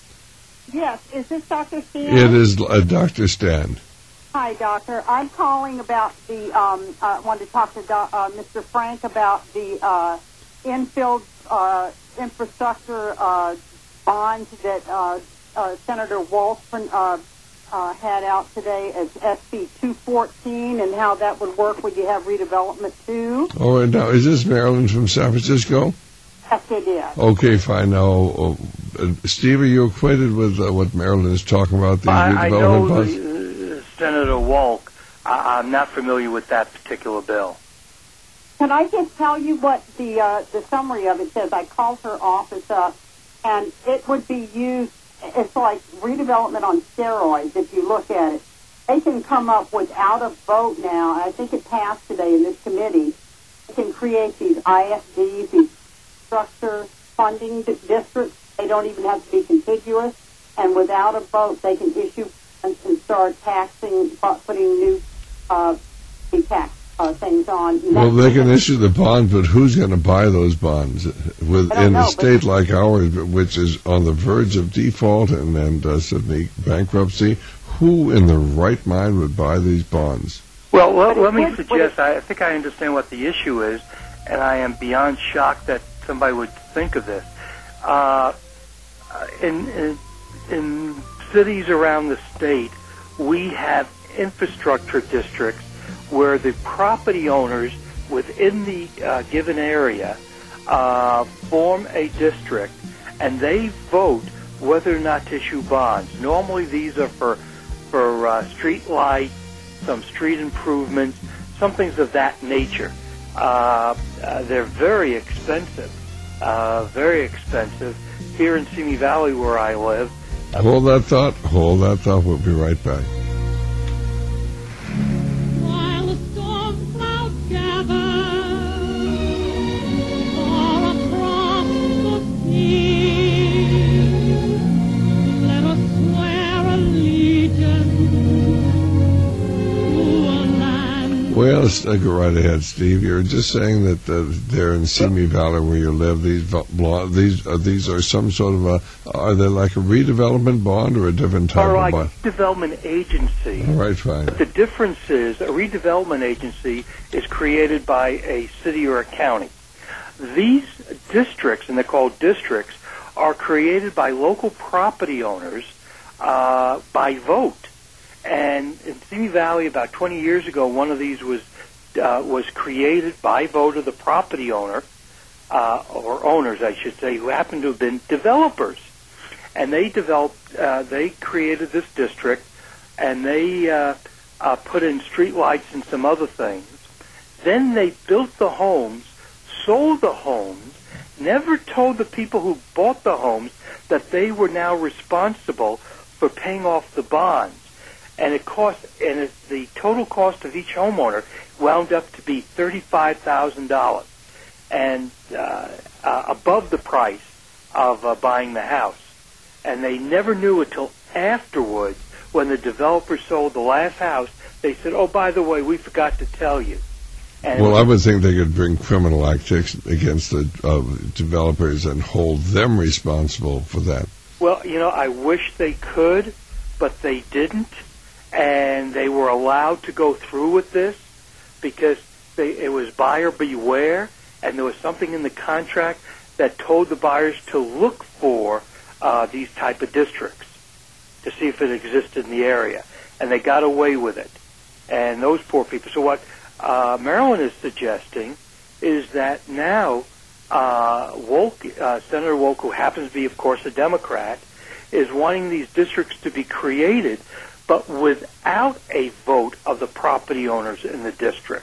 Yes, is this Doctor Stan? It is uh, Doctor Stan. Hi, Doctor. I'm calling about the, um, I uh, wanted to talk to Do- uh, Mister Frank about the uh, infield uh, infrastructure uh, bonds that uh, uh, Senator Walton uh, uh, had out today as S B two fourteen and how that would work when you have redevelopment too. Oh, and now, is this Marilyn from San Francisco? Yes, it is. Okay, fine. Now, uh, Steve, are you acquainted with uh, what Marilyn is talking about, the I, redevelopment I know bonds? the, uh, Senator Walk. I, I'm not familiar with that particular bill. Can I just tell you what the uh, the summary of it says? I called her office up, and it would be used, it's like redevelopment on steroids if you look at it. They can come up without a vote now. I think it passed today in this committee. They can create these I S Ds, these structure funding d- districts. They don't even have to be contiguous. And without a vote, they can issue and, and start taxing, putting new uh, tax uh, things on. Well, they can issue the bonds, but who's going to buy those bonds? With, in know, a state like ours, which is on the verge of default and, and uh, suddenly bankruptcy, who in the right mind would buy these bonds? Well, let, let me suggest, I think I understand what the issue is, and I am beyond shocked that somebody would think of this. Uh, in, in, in cities around the state, we have infrastructure districts where the property owners within the uh, given area uh, form a district, and they vote whether or not to issue bonds. Normally, these are for for uh, street lights, some street improvements, some things of that nature. Uh, uh, they're very expensive, uh, very expensive. Here in Simi Valley, where I live. Uh, hold that thought. Hold that thought. We'll be right back. While the storm clouds gather far across the sea, let us swear allegiance to a land. Well, let's uh, go right ahead, Steve. You're just saying that uh, there in Simi Valley where you live, these these uh, these are some sort of a, are they like a redevelopment bond or a different type or of like bond? a redevelopment agency. All right, fine. But the difference is a redevelopment agency is created by a city or a county. These districts, and they're called districts, are created by local property owners uh, by vote. And in Simi Valley, about twenty years ago, one of these was uh, was created by vote of the property owner, uh, or owners, I should say, who happened to have been developers. and they developed, uh, they created this district, and they uh, uh, put in street lights and some other things. Then they built the homes, sold the homes, never told the people who bought the homes that they were now responsible for paying off the bonds. And it cost, and it, the total cost of each homeowner wound up to be thirty-five thousand dollars, and uh, uh, above the price of uh, buying the house. And they never knew until afterwards, when the developer sold the last house, they said, "Oh, by the way, we forgot to tell you." And well, I would think they could bring criminal actions against the uh, developers and hold them responsible for that. Well, you know, I wish they could, but they didn't, and they were allowed to go through with this because they, it was buyer beware, and there was something in the contract that told the buyers to look for uh, these type of districts to see if it existed in the area, and they got away with it. And those poor people. So what uh, Marilyn is suggesting is that now uh, Wolk, uh, Senator Wolk, who happens to be, of course, a Democrat, is wanting these districts to be created, but without a vote of the property owners in the district.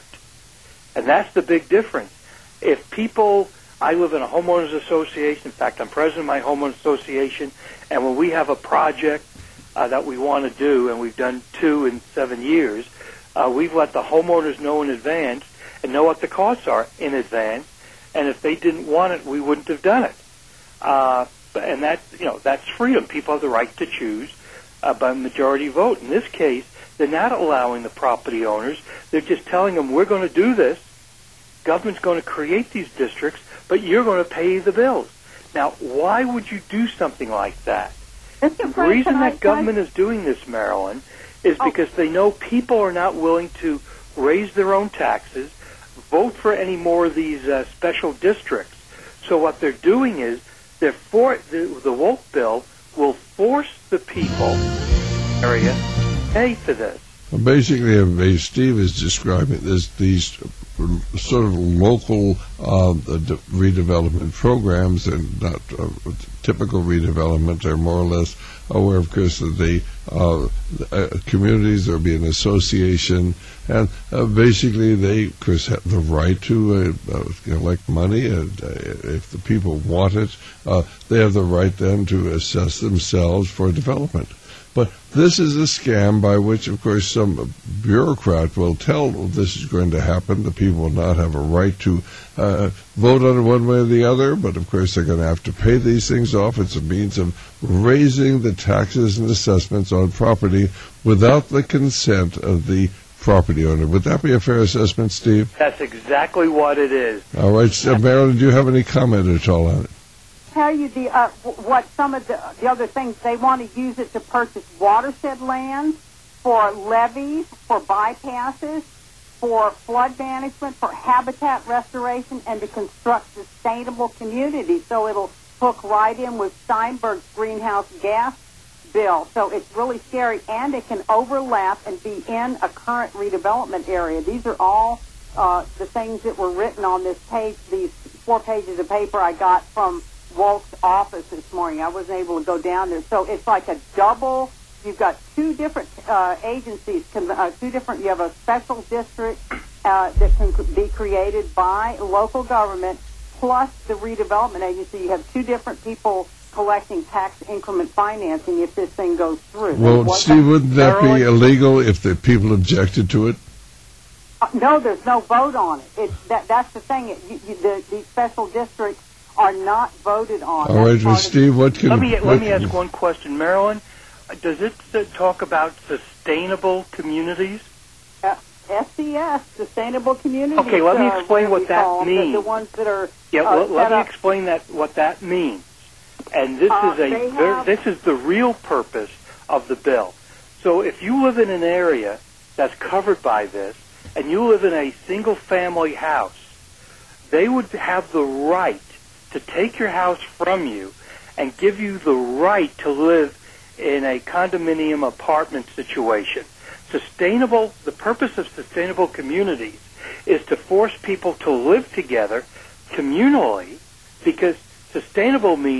And that's the big difference. If people, I live in a homeowners association. In fact, I'm president of my homeowners association, and when we have a project uh, that we want to do, and we've done two in seven years, uh, we've let the homeowners know in advance and know what the costs are in advance. And if they didn't want it, we wouldn't have done it. Uh, and that, you know, that's freedom. People have the right to choose uh, by majority vote. In this case, they're not allowing the property owners. They're just telling them, we're going to do this. Government's going to create these districts, but you're going to pay the bills. Now, why would you do something like that? The reason that government is doing this, Marilyn, is because they know people are not willing to raise their own taxes, vote for any more of these uh, special districts. So what they're doing is they're for the, the Wolk bill will force the people area to pay for this. Well, basically, uh, Steve is describing this, these sort of local uh, redevelopment programs, and not uh, typical redevelopment. They're more or less aware, of course, that the uh, uh, communities, there'll be an association, and uh, basically they, of course, have the right to uh, uh, collect money, and uh, if the people want it, uh, they have the right then to assess themselves for development. But this is a scam by which, of course, some bureaucrat will tell this is going to happen. The people will not have a right to uh, vote on it one way or the other, but, of course, they're going to have to pay these things off. It's a means of raising the taxes and assessments on property without the consent of the property owner. Would that be a fair assessment, Steve? That's exactly what it is. All right. So, Marilyn, do you have any comment at all on it? Tell you the uh, what some of the, the other things they want to use it to purchase watershed land, for levees, for bypasses, for flood management, for habitat restoration, and to construct sustainable communities. So it'll hook right in with Steinberg's greenhouse gas bill. So it's really scary, and it can overlap and be in a current redevelopment area. These are all uh, the things that were written on this page. These four pages of paper I got from Wolk's office this morning. I wasn't able to go down there. So it's like a double, you've got two different uh, agencies, uh, two different, you have a special district uh, that can be created by local government, plus the redevelopment agency. You have two different people collecting tax increment financing if this thing goes through. Well, Steve, wouldn't that be illegal if the people objected to it? Uh, no, there's no vote on it. It's, that, that's the thing. It, you, you, the, the special districts are not voted on. All right, well, Steve, what can... Let me, what let me can, ask one question. Marilyn, does it uh, talk about sustainable communities? Uh, S C S, sustainable communities. Okay, let me uh, explain what that means. The, the ones that are... Yeah, uh, well, let me up. explain that what that means. And this Uh, is a they ver- have- this is the real purpose of the bill. So if you live in an area that's covered by this, and you live in a single-family house, they would have the right to take your house from you and give you the right to live in a condominium apartment situation. Sustainable, the purpose of sustainable communities is to force people to live together communally, because sustainable means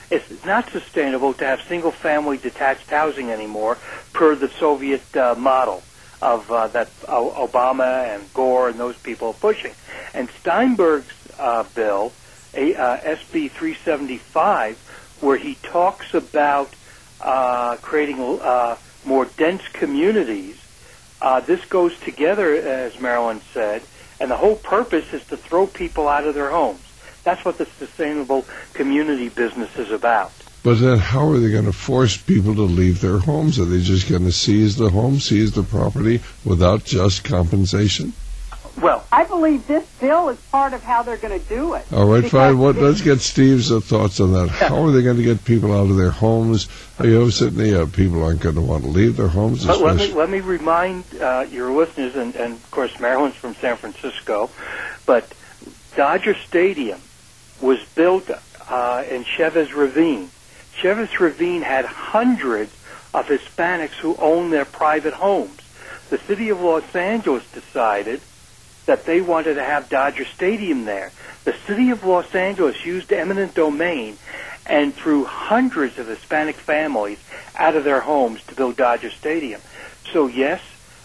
It's not sustainable to have single-family detached housing anymore per the Soviet uh, model of uh, that uh, Obama and Gore and those people are pushing. And Steinberg's uh, bill, a, uh, S B three seventy-five, where he talks about uh, creating uh, more dense communities, uh, this goes together, as Marilyn said, and the whole purpose is to throw people out of their homes. That's what the sustainable community business is about. But then how are they going to force people to leave their homes? Are they just going to seize the home, seize the property without just compensation? Well, I believe this bill is part of how they're going to do it. All right, Because fine. What, let's get Steve's uh, thoughts on that. How are they going to get people out of their homes? You know, certainly uh, people aren't going to want to leave their homes. But let me, let me remind uh, your listeners, and, and of course Marilyn's from San Francisco, but Dodger Stadium was built uh, in Chavez Ravine. Chavez Ravine had hundreds of Hispanics who owned their private homes. The city of Los Angeles decided that they wanted to have Dodger Stadium there. The city of Los Angeles used eminent domain and threw hundreds of Hispanic families out of their homes to build Dodger Stadium. So yes,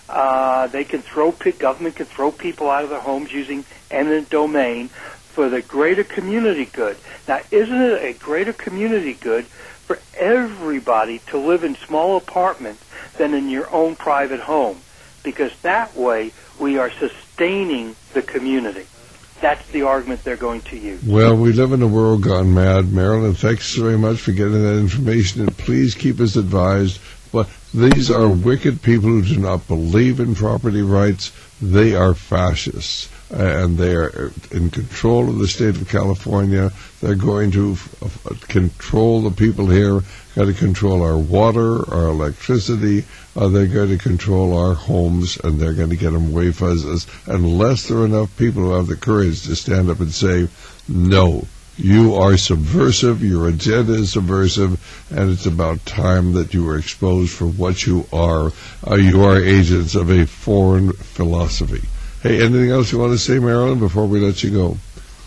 uh, they can throw, government can throw people out of their homes using eminent domain for the greater community good. Now, isn't it a greater community good for everybody to live in small apartments than in your own private home? Because that way we are sustaining the community. That's the argument they're going to use. Well, we live in a world gone mad. Marilyn, thanks very much for getting that information, and please keep us advised. But these are wicked people who do not believe in property rights. They are fascists, and they are in control of the state of California. They're going to f- control the people here, got to control our water, our electricity. Uh, they're going to control our homes, and they're going to get them away from us unless there are enough people who have the courage to stand up and say, no, you are subversive, your agenda is subversive, and it's about time that you are exposed for what you are. Uh, you are agents of a foreign philosophy. Hey, anything else you want to say, Marilyn, before we let you go?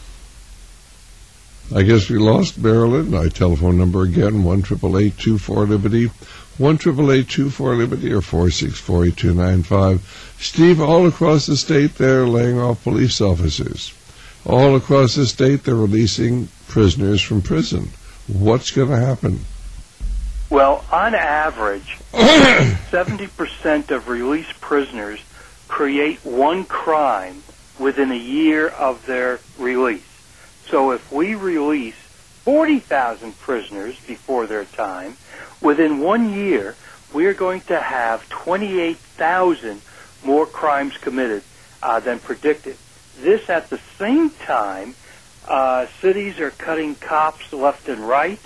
I guess we lost Marilyn. My telephone number again, one eight eight eight, two four, Liberty, one eight eight eight, two four, Liberty, or four six four, eight two nine five. Steve, all across the state, they're laying off police officers. All across the state, they're releasing prisoners from prison. What's going to happen? Well, on average, seventy percent of released prisoners create one crime within a year of their release. So if we release forty thousand prisoners before their time, within one year, we are going to have twenty-eight thousand more crimes committed uh, than predicted. This at the same time, uh, cities are cutting cops left and right.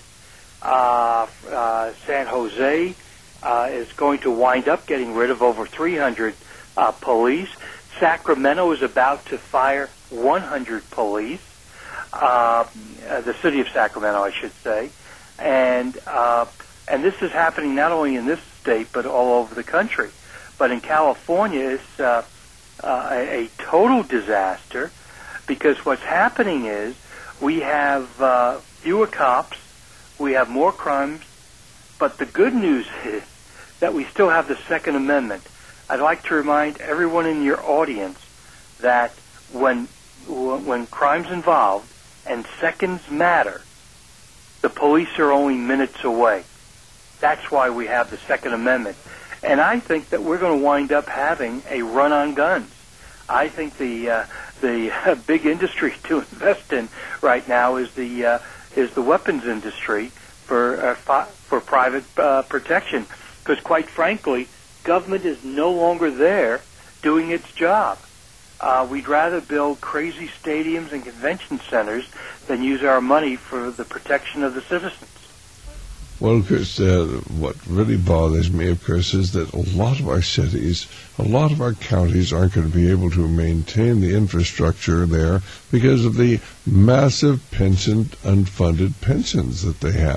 Uh, uh, San Jose uh, is going to wind up getting rid of over three hundred uh, police. Sacramento is about to fire one hundred police. Uh, the city of Sacramento, I should say. And uh, and this is happening not only in this state, but all over the country. But in California, it's uh, uh, a, a total disaster, because what's happening is we have uh, fewer cops, we have more crimes, but the good news is that we still have the Second Amendment. I'd like to remind everyone in your audience that when when crime's involved and seconds matter, the police are only minutes away. That's why we have the Second Amendment. And I think that we're going to wind up having a run on guns. I think the uh, the uh, big industry to invest in right now is the uh, is the weapons industry for uh, fi- for private uh, protection. Because quite frankly, government is no longer there doing its job. Uh, we'd rather build crazy stadiums and convention centers than use our money for the protection of the citizens. Well, Chris, uh, what really bothers me, of course, is that a lot of our cities, a lot of our counties aren't going to be able to maintain the infrastructure there because of the massive pension, unfunded pensions that they have.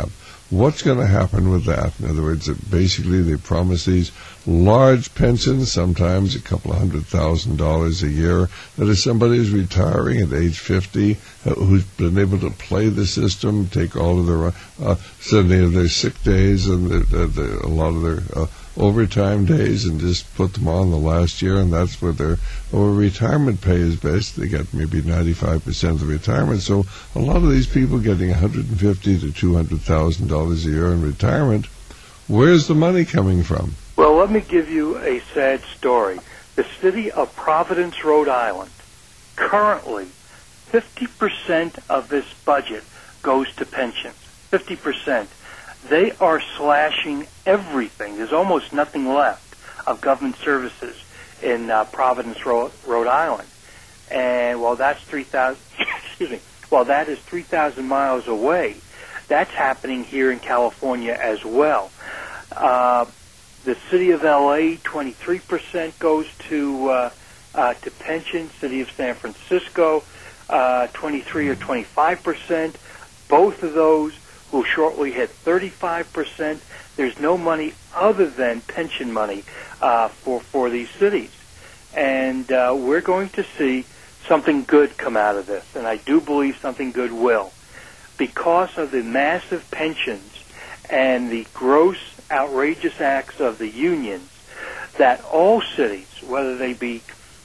What's going to happen with that? In other words, it basically they promise these large pensions, sometimes a couple of hundred thousand dollars a year, that if somebody is retiring at age fifty, uh, who's been able to play the system, take all of their, uh, certainly of their sick days and the, the, the, a lot of their uh, overtime days and just put them on the last year, and that's where their or retirement pay is based. They get maybe ninety-five percent of the retirement. So a lot of these people getting one hundred fifty thousand to two hundred thousand dollars a year in retirement, where's the money coming from? Well, let me give you a sad story. The city of Providence, Rhode Island, currently fifty percent of this budget goes to pensions. fifty percent. They are slashing everything. There's almost nothing left of government services in uh, Providence, Rhode, Rhode Island. And while that's three thousand, excuse me, while that is three thousand miles away, that's happening here in California as well. Uh, the city of L A, twenty-three percent goes to uh, uh, to pensions. City of San Francisco, uh, twenty-three or twenty-five percent. Both of those will shortly hit thirty-five percent. There's no money other than pension money uh, for for these cities, and uh, we're going to see something good come out of this, and I do believe something good will, because of the massive pensions and the gross, outrageous acts of the unions. That all cities, whether they be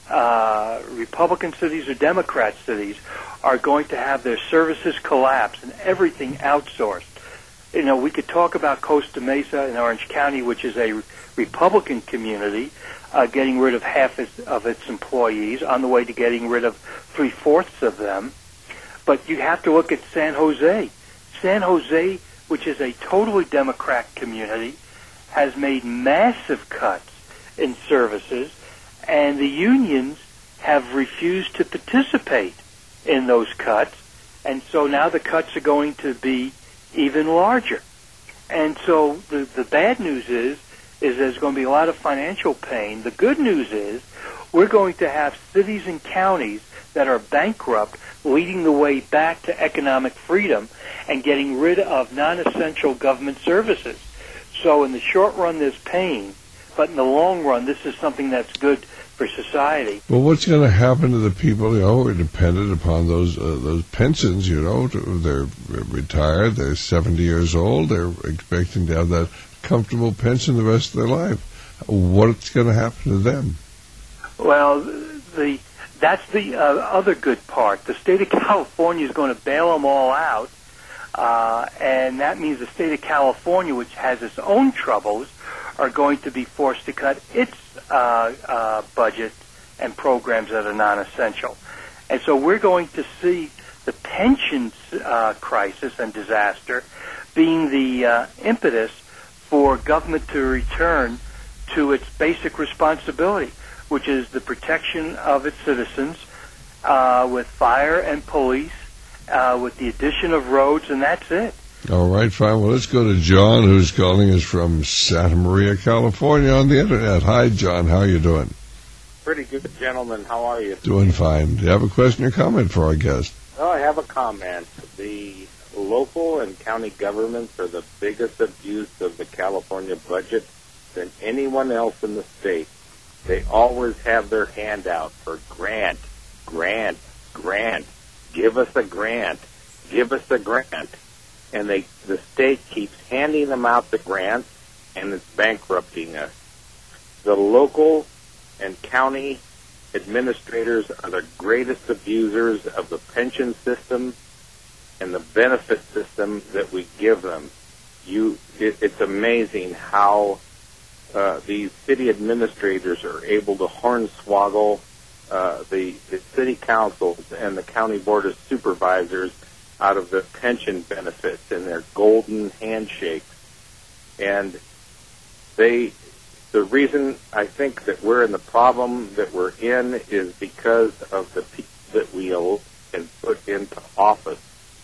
uh, Republican cities or Democrat cities, are going to have their services collapse and everything outsourced. You know, we could talk about Costa Mesa in Orange County, which is a Republican community, uh, getting rid of half its, of its employees, on the way to getting rid of three-fourths of them. But you have to look at San Jose. San Jose, which is a totally Democrat community, has made massive cuts in services, and the unions have refused to participate in those cuts, and so now the cuts are going to be even larger. And so the the bad news is is there's going to be a lot of financial pain. The good news is we're going to have cities and counties that are bankrupt leading the way back to economic freedom and getting rid of non-essential government services. So in the short run there's pain, but in the long run this is something that's good for society. Well, what's going to happen to the people, you know, who are dependent upon those uh, those pensions, you know? To, they're retired, they're seventy years old, they're expecting to have that comfortable pension the rest of their life. What's going to happen to them? Well, the that's the uh, other good part. The state of California is going to bail them all out, uh, and that means the state of California, which has its own troubles, are going to be forced to cut its uh, uh, budget and programs that are non-essential. And so we're going to see the pensions uh, crisis and disaster being the uh, impetus for government to return to its basic responsibility, which is the protection of its citizens uh, with fire and police, uh, with the addition of roads, and that's it. All right, fine. Well, let's go to John, who's calling us from Santa Maria, California, on the Internet. Hi, John. How are you doing? Pretty good, gentlemen. How are you? Doing fine. Do you have a question or comment for our guest? Oh, I have a comment. The local and county governments are the biggest abuse of the California budget than anyone else in the state. They always have their hand out for grant, grant, grant. Give us a grant. Give us a grant. And they, the state keeps handing them out the grants, and it's bankrupting us. The local and county administrators are the greatest abusers of the pension system and the benefit system that we give them. You, it, it's amazing how uh, these city administrators are able to hornswoggle uh, the, the city councils and the county board of supervisors out of the pension benefits and their golden handshakes. And they, the reason I think that we're in the problem that we're in is because of the people that we elect and put into office.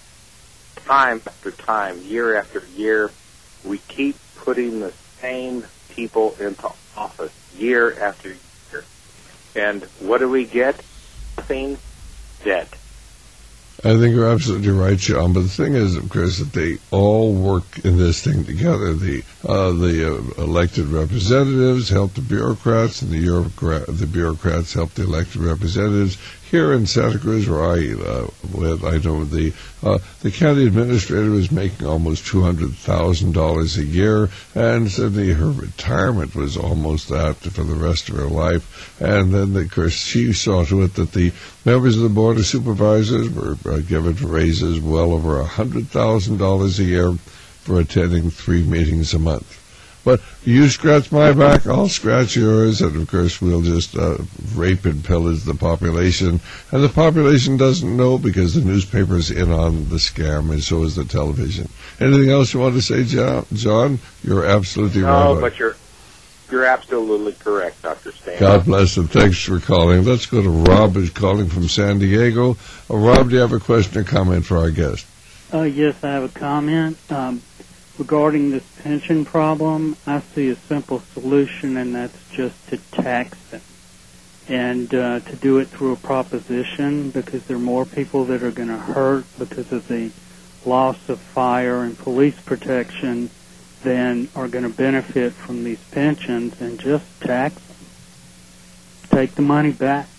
Time after time, year after year, we keep putting the same people into office year after year. And what do we get? Nothing. Debt. I think you're absolutely right, John. But the thing is, of course, that they all work in this thing together. The uh, the uh, elected representatives help the bureaucrats, and the, Eurocrat, the bureaucrats help the elected representatives. Here in Santa Cruz, where I uh, live, I know the uh, the county administrator was making almost two hundred thousand dollars a year, and suddenly her retirement was almost that for the rest of her life. And then, of course, she saw to it that the members of the Board of Supervisors were uh, given raises well over one hundred thousand dollars a year for attending three meetings a month. But you scratch my back, I'll scratch yours, and of course we'll just uh, rape and pillage the population. And the population doesn't know because the newspaper's in on the scam, and so is the television. Anything else you want to say, John? You're absolutely no, right. No, but you're you're absolutely correct, Doctor Stan. God bless, and thanks for calling. Let's go to Rob, who's calling from San Diego. Uh, Rob, do you have a question or comment for our guest? Uh, yes, I have a comment. Um, Regarding this pension problem, I see a simple solution, and that's just to tax them. And uh, to do it through a proposition, because there are more people that are going to hurt because of the loss of fire and police protection than are going to benefit from these pensions, and just tax them. Take the money back.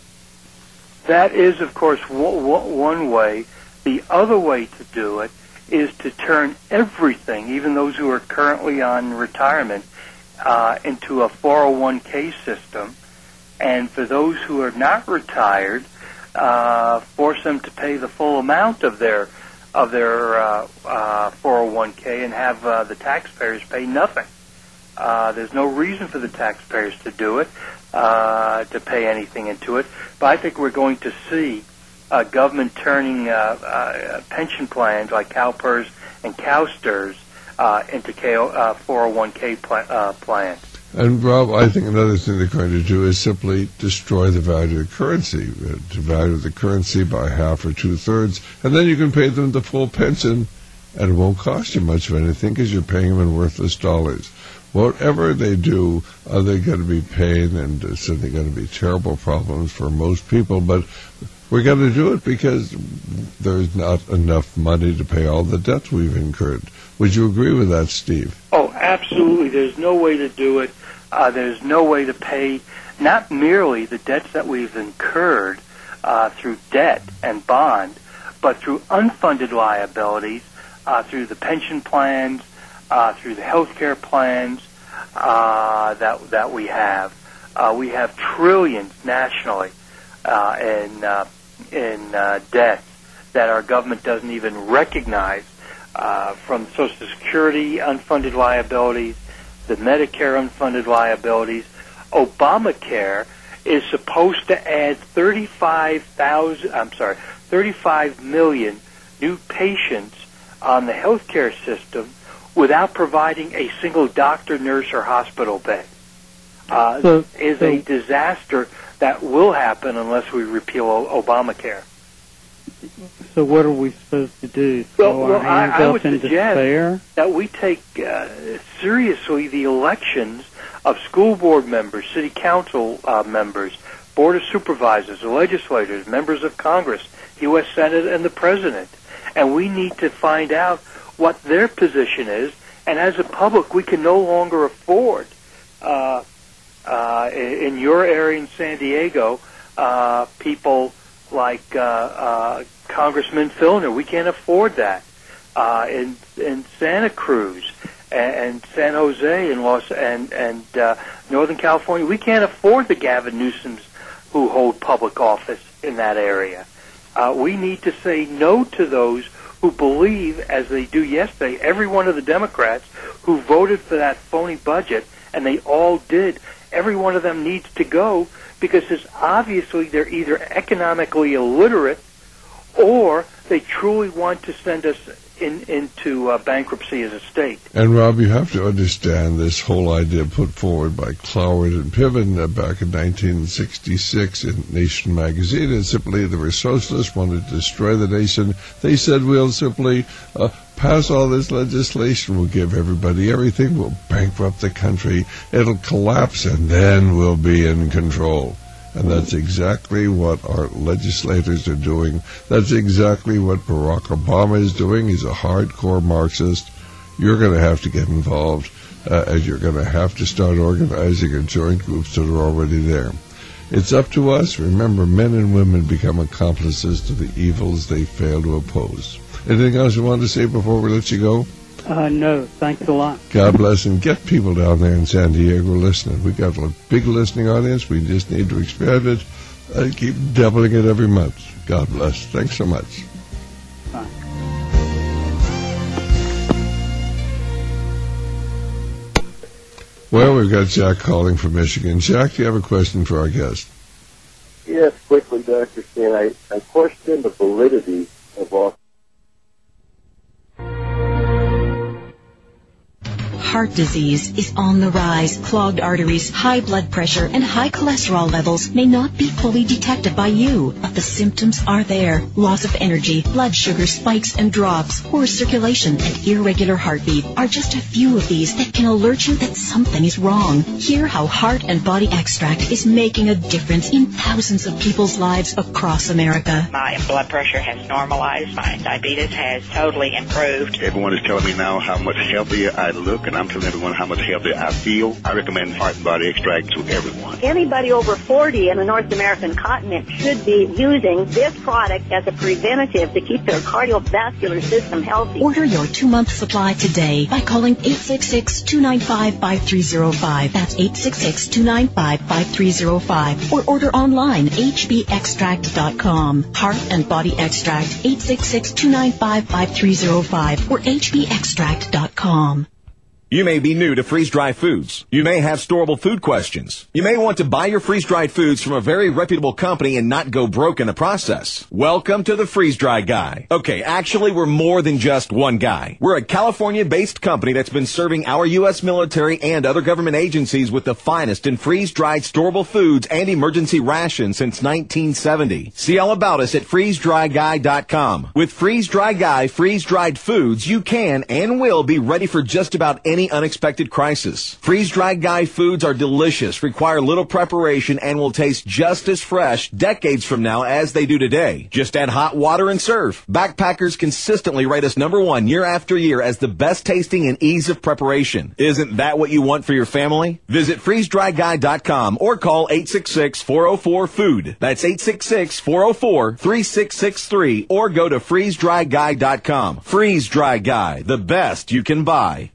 That is, of course, w- w- one way. The other way to do it is to turn everything, even those who are currently on retirement, uh, into a four oh one k system. And for those who are not retired, uh, force them to pay the full amount of their of their uh, uh, four oh one k and have uh, the taxpayers pay nothing. Uh, there's no reason for the taxpayers to do it, uh, to pay anything into it. But I think we're going to see Uh, government turning uh, uh, pension plans like CalPERS and CalSTRS uh, into K O, uh, four oh one k pl- uh, plans. And, Rob, I think another thing they're going to do is simply destroy the value of the currency, uh, to value the currency by half or two-thirds, and then you can pay them the full pension, and it won't cost you much of anything because you're paying them in worthless dollars. Whatever they do, uh, they're going to be paying, and uh, certainly going to be terrible problems for most people, but we're going to do it because there's not enough money to pay all the debts we've incurred. Would you agree with that, Steve? Oh, absolutely. There's no way to do it. Uh, there's no way to pay not merely the debts that we've incurred uh, through debt and bond, but through unfunded liabilities, uh, through the pension plans, uh, through the health care plans uh, that that we have. Uh, we have trillions nationally uh, in uh, in uh, debt that our government doesn't even recognize, uh, from Social Security unfunded liabilities, the Medicare unfunded liabilities. Obamacare is supposed to add thirty-five thousand, I'm sorry, thirty-five million new patients on the healthcare system without providing a single doctor, nurse, or hospital bed. Uh, so, is so, a disaster that will happen unless we repeal o- Obamacare. So what are we supposed to do? Well, Throw well our hands I, I up would in suggest despair? that we take uh, seriously the elections of school board members, city council uh, members, board of supervisors, legislators, members of Congress, U S Senate, and the president. And we need to find out what their position is. And as a public, we can no longer afford, uh, uh, in your area in San Diego, uh, people like uh, uh, Congressman Filner. We can't afford that. Uh, in in Santa Cruz and, and San Jose and Los and and uh, Northern California, we can't afford the Gavin Newsoms who hold public office in that area. Uh, we need to say no to those who believe, as they do yesterday, every one of the Democrats who voted for that phony budget, and they all did. Every one of them needs to go because it's obviously they're either economically illiterate or they truly want to send us in, into uh, bankruptcy as a state. And, Rob, you have to understand this whole idea put forward by Cloward and Piven uh, back in nineteen sixty-six in Nation magazine. And simply, they were socialists, wanted to destroy the nation. They said, we'll simply uh, pass all this legislation. We'll give everybody everything. We'll bankrupt the country. It'll collapse, and then we'll be in control. And that's exactly what our legislators are doing. That's exactly what Barack Obama is doing. He's a hardcore Marxist. You're going to have to get involved, uh, as you're going to have to start organizing and join groups that are already there. It's up to us. Remember, men and women become accomplices to the evils they fail to oppose. Anything else you want to say before we let you go? Uh, no, thanks a lot. God bless, and get people down there in San Diego listening. We got a big listening audience. We just need to expand it and keep doubling it every month. God bless. Thanks so much. Bye. Well, we've got Jack calling from Michigan. Jack, do you have a question for our guest? Yes, quickly, Doctor Stan. I, I question the validity of all. Heart disease is on the rise. Clogged arteries, high blood pressure, and high cholesterol levels may not be fully detected by you, but the symptoms are there. Loss of energy, blood sugar spikes and drops, poor circulation, and irregular heartbeat are just a few of these that can alert you that something is wrong. Hear how Heart and Body Extract is making a difference in thousands of people's lives across America. My blood pressure has normalized. My diabetes has totally improved. Everyone is telling me now how much healthier I look, and I'm telling everyone how much healthier I feel. I recommend Heart and Body Extract to everyone. Anybody over forty in the North American continent should be using this product as a preventative to keep their cardiovascular system healthy. Order your two-month supply today by calling eight six six, two nine five, five three zero five. That's eight six six, two nine five, five three zero five. Or order online, h b extract dot com. Heart and Body Extract, eight six six, two nine five, five three zero five or h b extract dot com. You may be new to freeze-dried foods. You may have storable food questions. You may want to buy your freeze-dried foods from a very reputable company and not go broke in the process. Welcome to the Freeze-Dry Guy. Okay, actually, we're more than just one guy. We're a California-based company that's been serving our U S military and other government agencies with the finest in freeze-dried storable foods and emergency rations since nineteen seventy. See all about us at freeze dry guy dot com. With Freeze-Dry Guy freeze-dried foods, you can and will be ready for just about any Any unexpected crisis. Freeze-Dried Guy foods are delicious, require little preparation, and will taste just as fresh decades from now as they do today. Just add hot water and serve. Backpackers consistently rate us number one year after year as the best tasting and ease of preparation. Isn't that what you want for your family? Visit freeze dry guy dot com or call eight six six, four zero four, food. That's eight six six, four zero four, three six six three or go to freeze dry guy dot com. Freeze-Dry Guy, the best you can buy.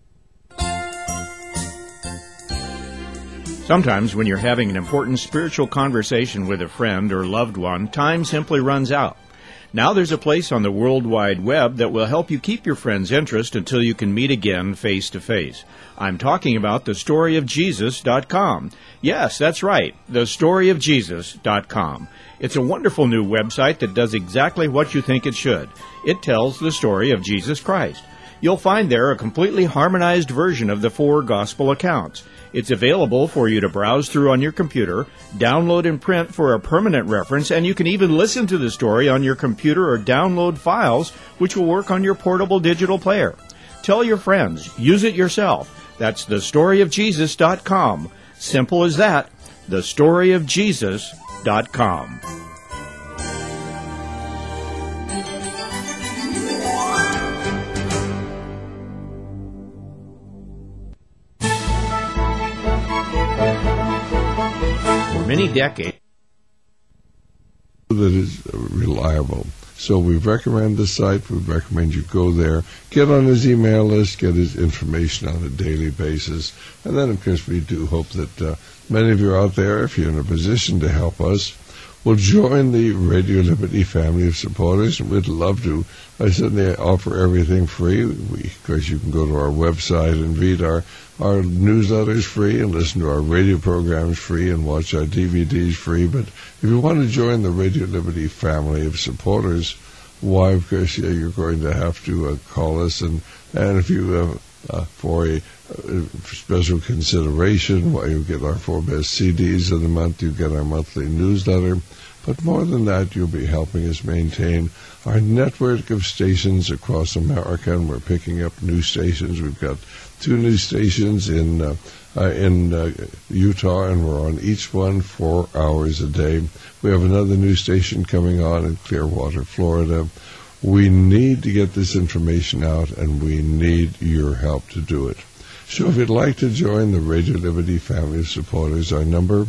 Sometimes when you're having an important spiritual conversation with a friend or loved one, time simply runs out. Now there's a place on the World Wide Web that will help you keep your friend's interest until you can meet again face to face. I'm talking about the story of jesus dot com. Yes, that's right, the story of jesus dot com. It's a wonderful new website that does exactly what you think it should. It tells the story of Jesus Christ. You'll find there a completely harmonized version of the four gospel accounts. It's available for you to browse through on your computer, download and print for a permanent reference, and you can even listen to the story on your computer or download files, which will work on your portable digital player. Tell your friends. Use it yourself. That's the story of jesus dot com. Simple as that. the story of jesus dot com. Many decades that is reliable. So we recommend the site. We recommend you go there, get on his email list, get his information on a daily basis. And then, of course, we do hope that uh, many of you out there, if you're in a position to help us, will join the Radio Liberty family of supporters. And we'd love to. I certainly offer everything free. We, of course, you can go to our website and read our Our newsletters free and listen to our radio programs free and watch our D V Ds free. But if you want to join the Radio Liberty family of supporters, why, of course, yeah, you're going to have to uh, call us. And, and if you, uh, uh, for a uh, special consideration, why you get our four best C Ds of the month, you get our monthly newsletter, But more than that, you'll be helping us maintain our network of stations across America, and we're picking up new stations. We've got two new stations in uh, uh, in uh, Utah, and we're on each one four hours a day. We have another new station coming on in Clearwater, Florida. We need to get this information out, and we need your help to do it. So if you'd like to join the Radio Liberty family of supporters, our number,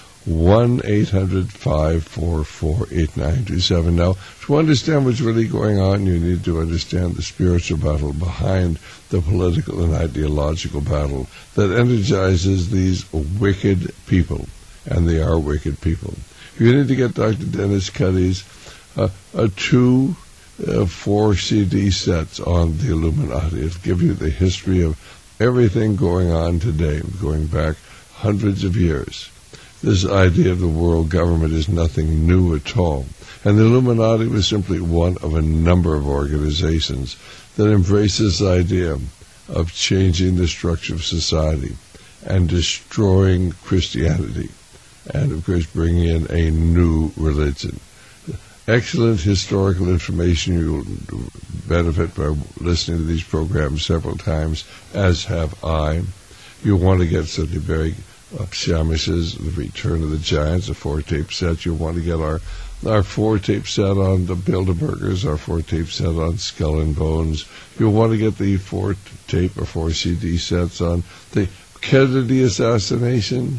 one eight hundred five four four eight nine two seven. Now, to understand what's really going on, you need to understand the spiritual battle behind the political and ideological battle that energizes these wicked people, and they are wicked people. You need to get Doctor Dennis Cuddy's uh, uh, two uh, four C D sets on the Illuminati. It'll give you the history of everything going on today, going back hundreds of years. This idea of the world government is nothing new at all. And the Illuminati was simply one of a number of organizations that embrace this idea of changing the structure of society and destroying Christianity, and of course bringing in a new religion. Excellent historical information. You'll benefit by listening to these programs several times, as have I. You'll want to get something very uh, Shamish's The Return of the Giants, a four-tape set. You'll want to get our our four-tape set on the Bilderbergers, our four-tape set on Skull and Bones. You'll want to get the four-tape or four-C D sets on the Kennedy assassination,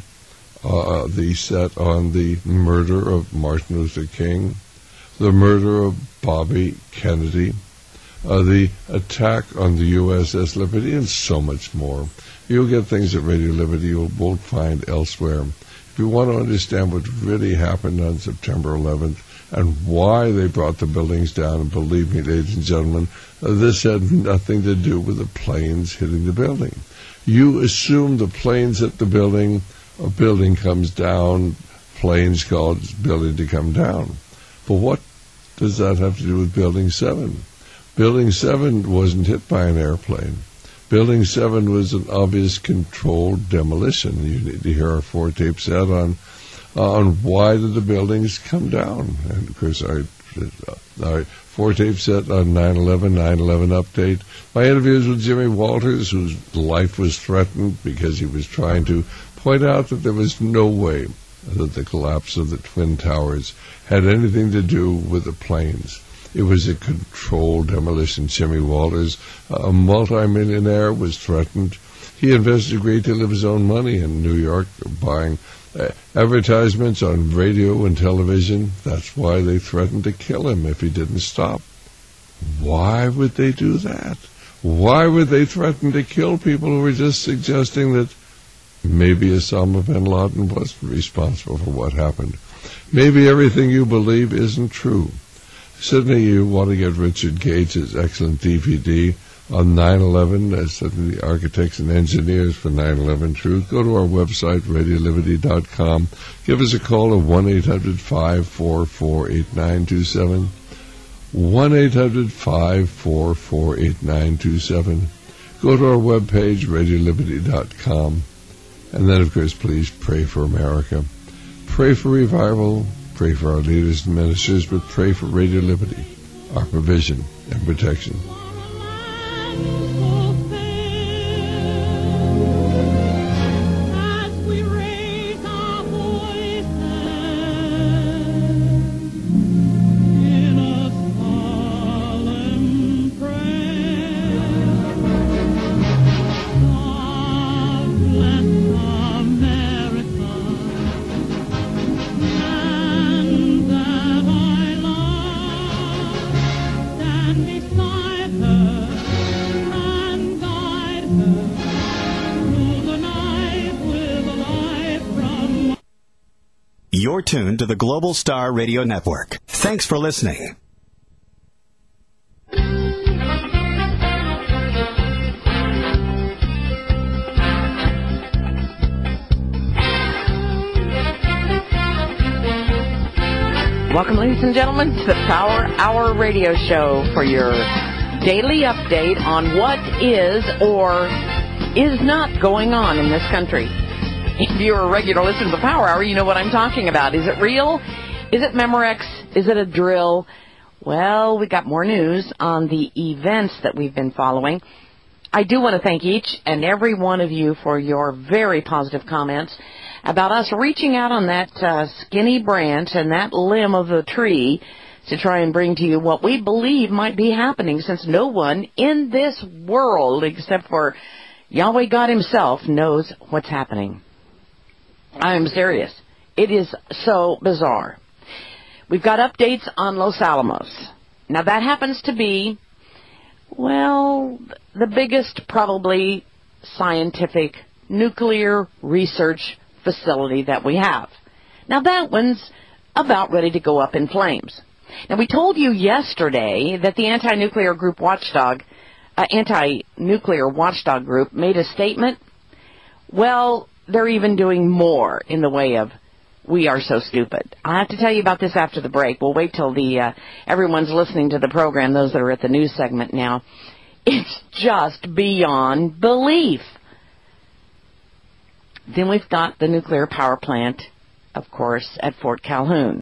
uh, the set on the murder of Martin Luther King, the murder of Bobby Kennedy, uh, the attack on the U S S Liberty, and so much more. You'll get things that Radio Liberty you won't find elsewhere. If you want to understand what really happened on September eleventh and why they brought the buildings down, and believe me, ladies and gentlemen, uh, this had nothing to do with the planes hitting the building. You assume the planes hit the building, a building comes down, planes cause building to come down. But what does that have to do with Building seven? Building seven wasn't hit by an airplane. Building seven was an obvious controlled demolition. You need to hear our four-tape set on uh, on why did the buildings come down. And, of course, our, our four-tape set on nine eleven, nine eleven update. My interviews with Jimmy Walters, whose life was threatened because he was trying to point out that there was no way that the collapse of the Twin Towers had anything to do with the planes. It was a controlled demolition. Jimmy Walters, a multimillionaire, was threatened. He invested a great deal of his own money in New York, buying uh, advertisements on radio and television. That's why they threatened to kill him if he didn't stop. Why would they do that? Why would they threaten to kill people who were just suggesting that maybe Osama bin Laden wasn't responsible for what happened? Maybe everything you believe isn't true. Certainly you want to get Richard Gage's excellent D V D on nine eleven, uh, certainly the architects and engineers for nine eleven Truth. Go to our website, radio liberty dot com. Give us a call at one eight hundred five four four eight nine two seven. one eight hundred five four four eight nine two seven. Go to our webpage, radio liberty dot com. And then, of course, please pray for America. Pray for revival. Pray for our leaders and ministers, but pray for Radio Liberty, our provision and protection. You're tuned to the Global Star Radio Network. Thanks for listening. Welcome, ladies and gentlemen, to the Power Hour radio show for your daily update on what is or is not going on in this country. If you're a regular listener to the Power Hour, you know what I'm talking about. Is it real? Is it Memorex? Is it a drill? Well, we got more news on the events that we've been following. I do want to thank each and every one of you for your very positive comments about us reaching out on that uh, skinny branch and that limb of the tree to try and bring to you what we believe might be happening, since no one in this world except for Yahweh God himself knows what's happening. I am serious. It is so bizarre. We've got updates on Los Alamos. Now, that happens to be, well, the biggest probably scientific nuclear research facility that we have. Now, that one's about ready to go up in flames. Now, we told you yesterday that the anti-nuclear group watchdog, uh, anti-nuclear watchdog group made a statement. Well, they're even doing more in the way of we are so stupid. I'll have to tell you about this after the break. We'll wait till the uh, everyone's listening to the program, those that are at the news segment now. It's just beyond belief. Then we've got the nuclear power plant, of course, at Fort Calhoun.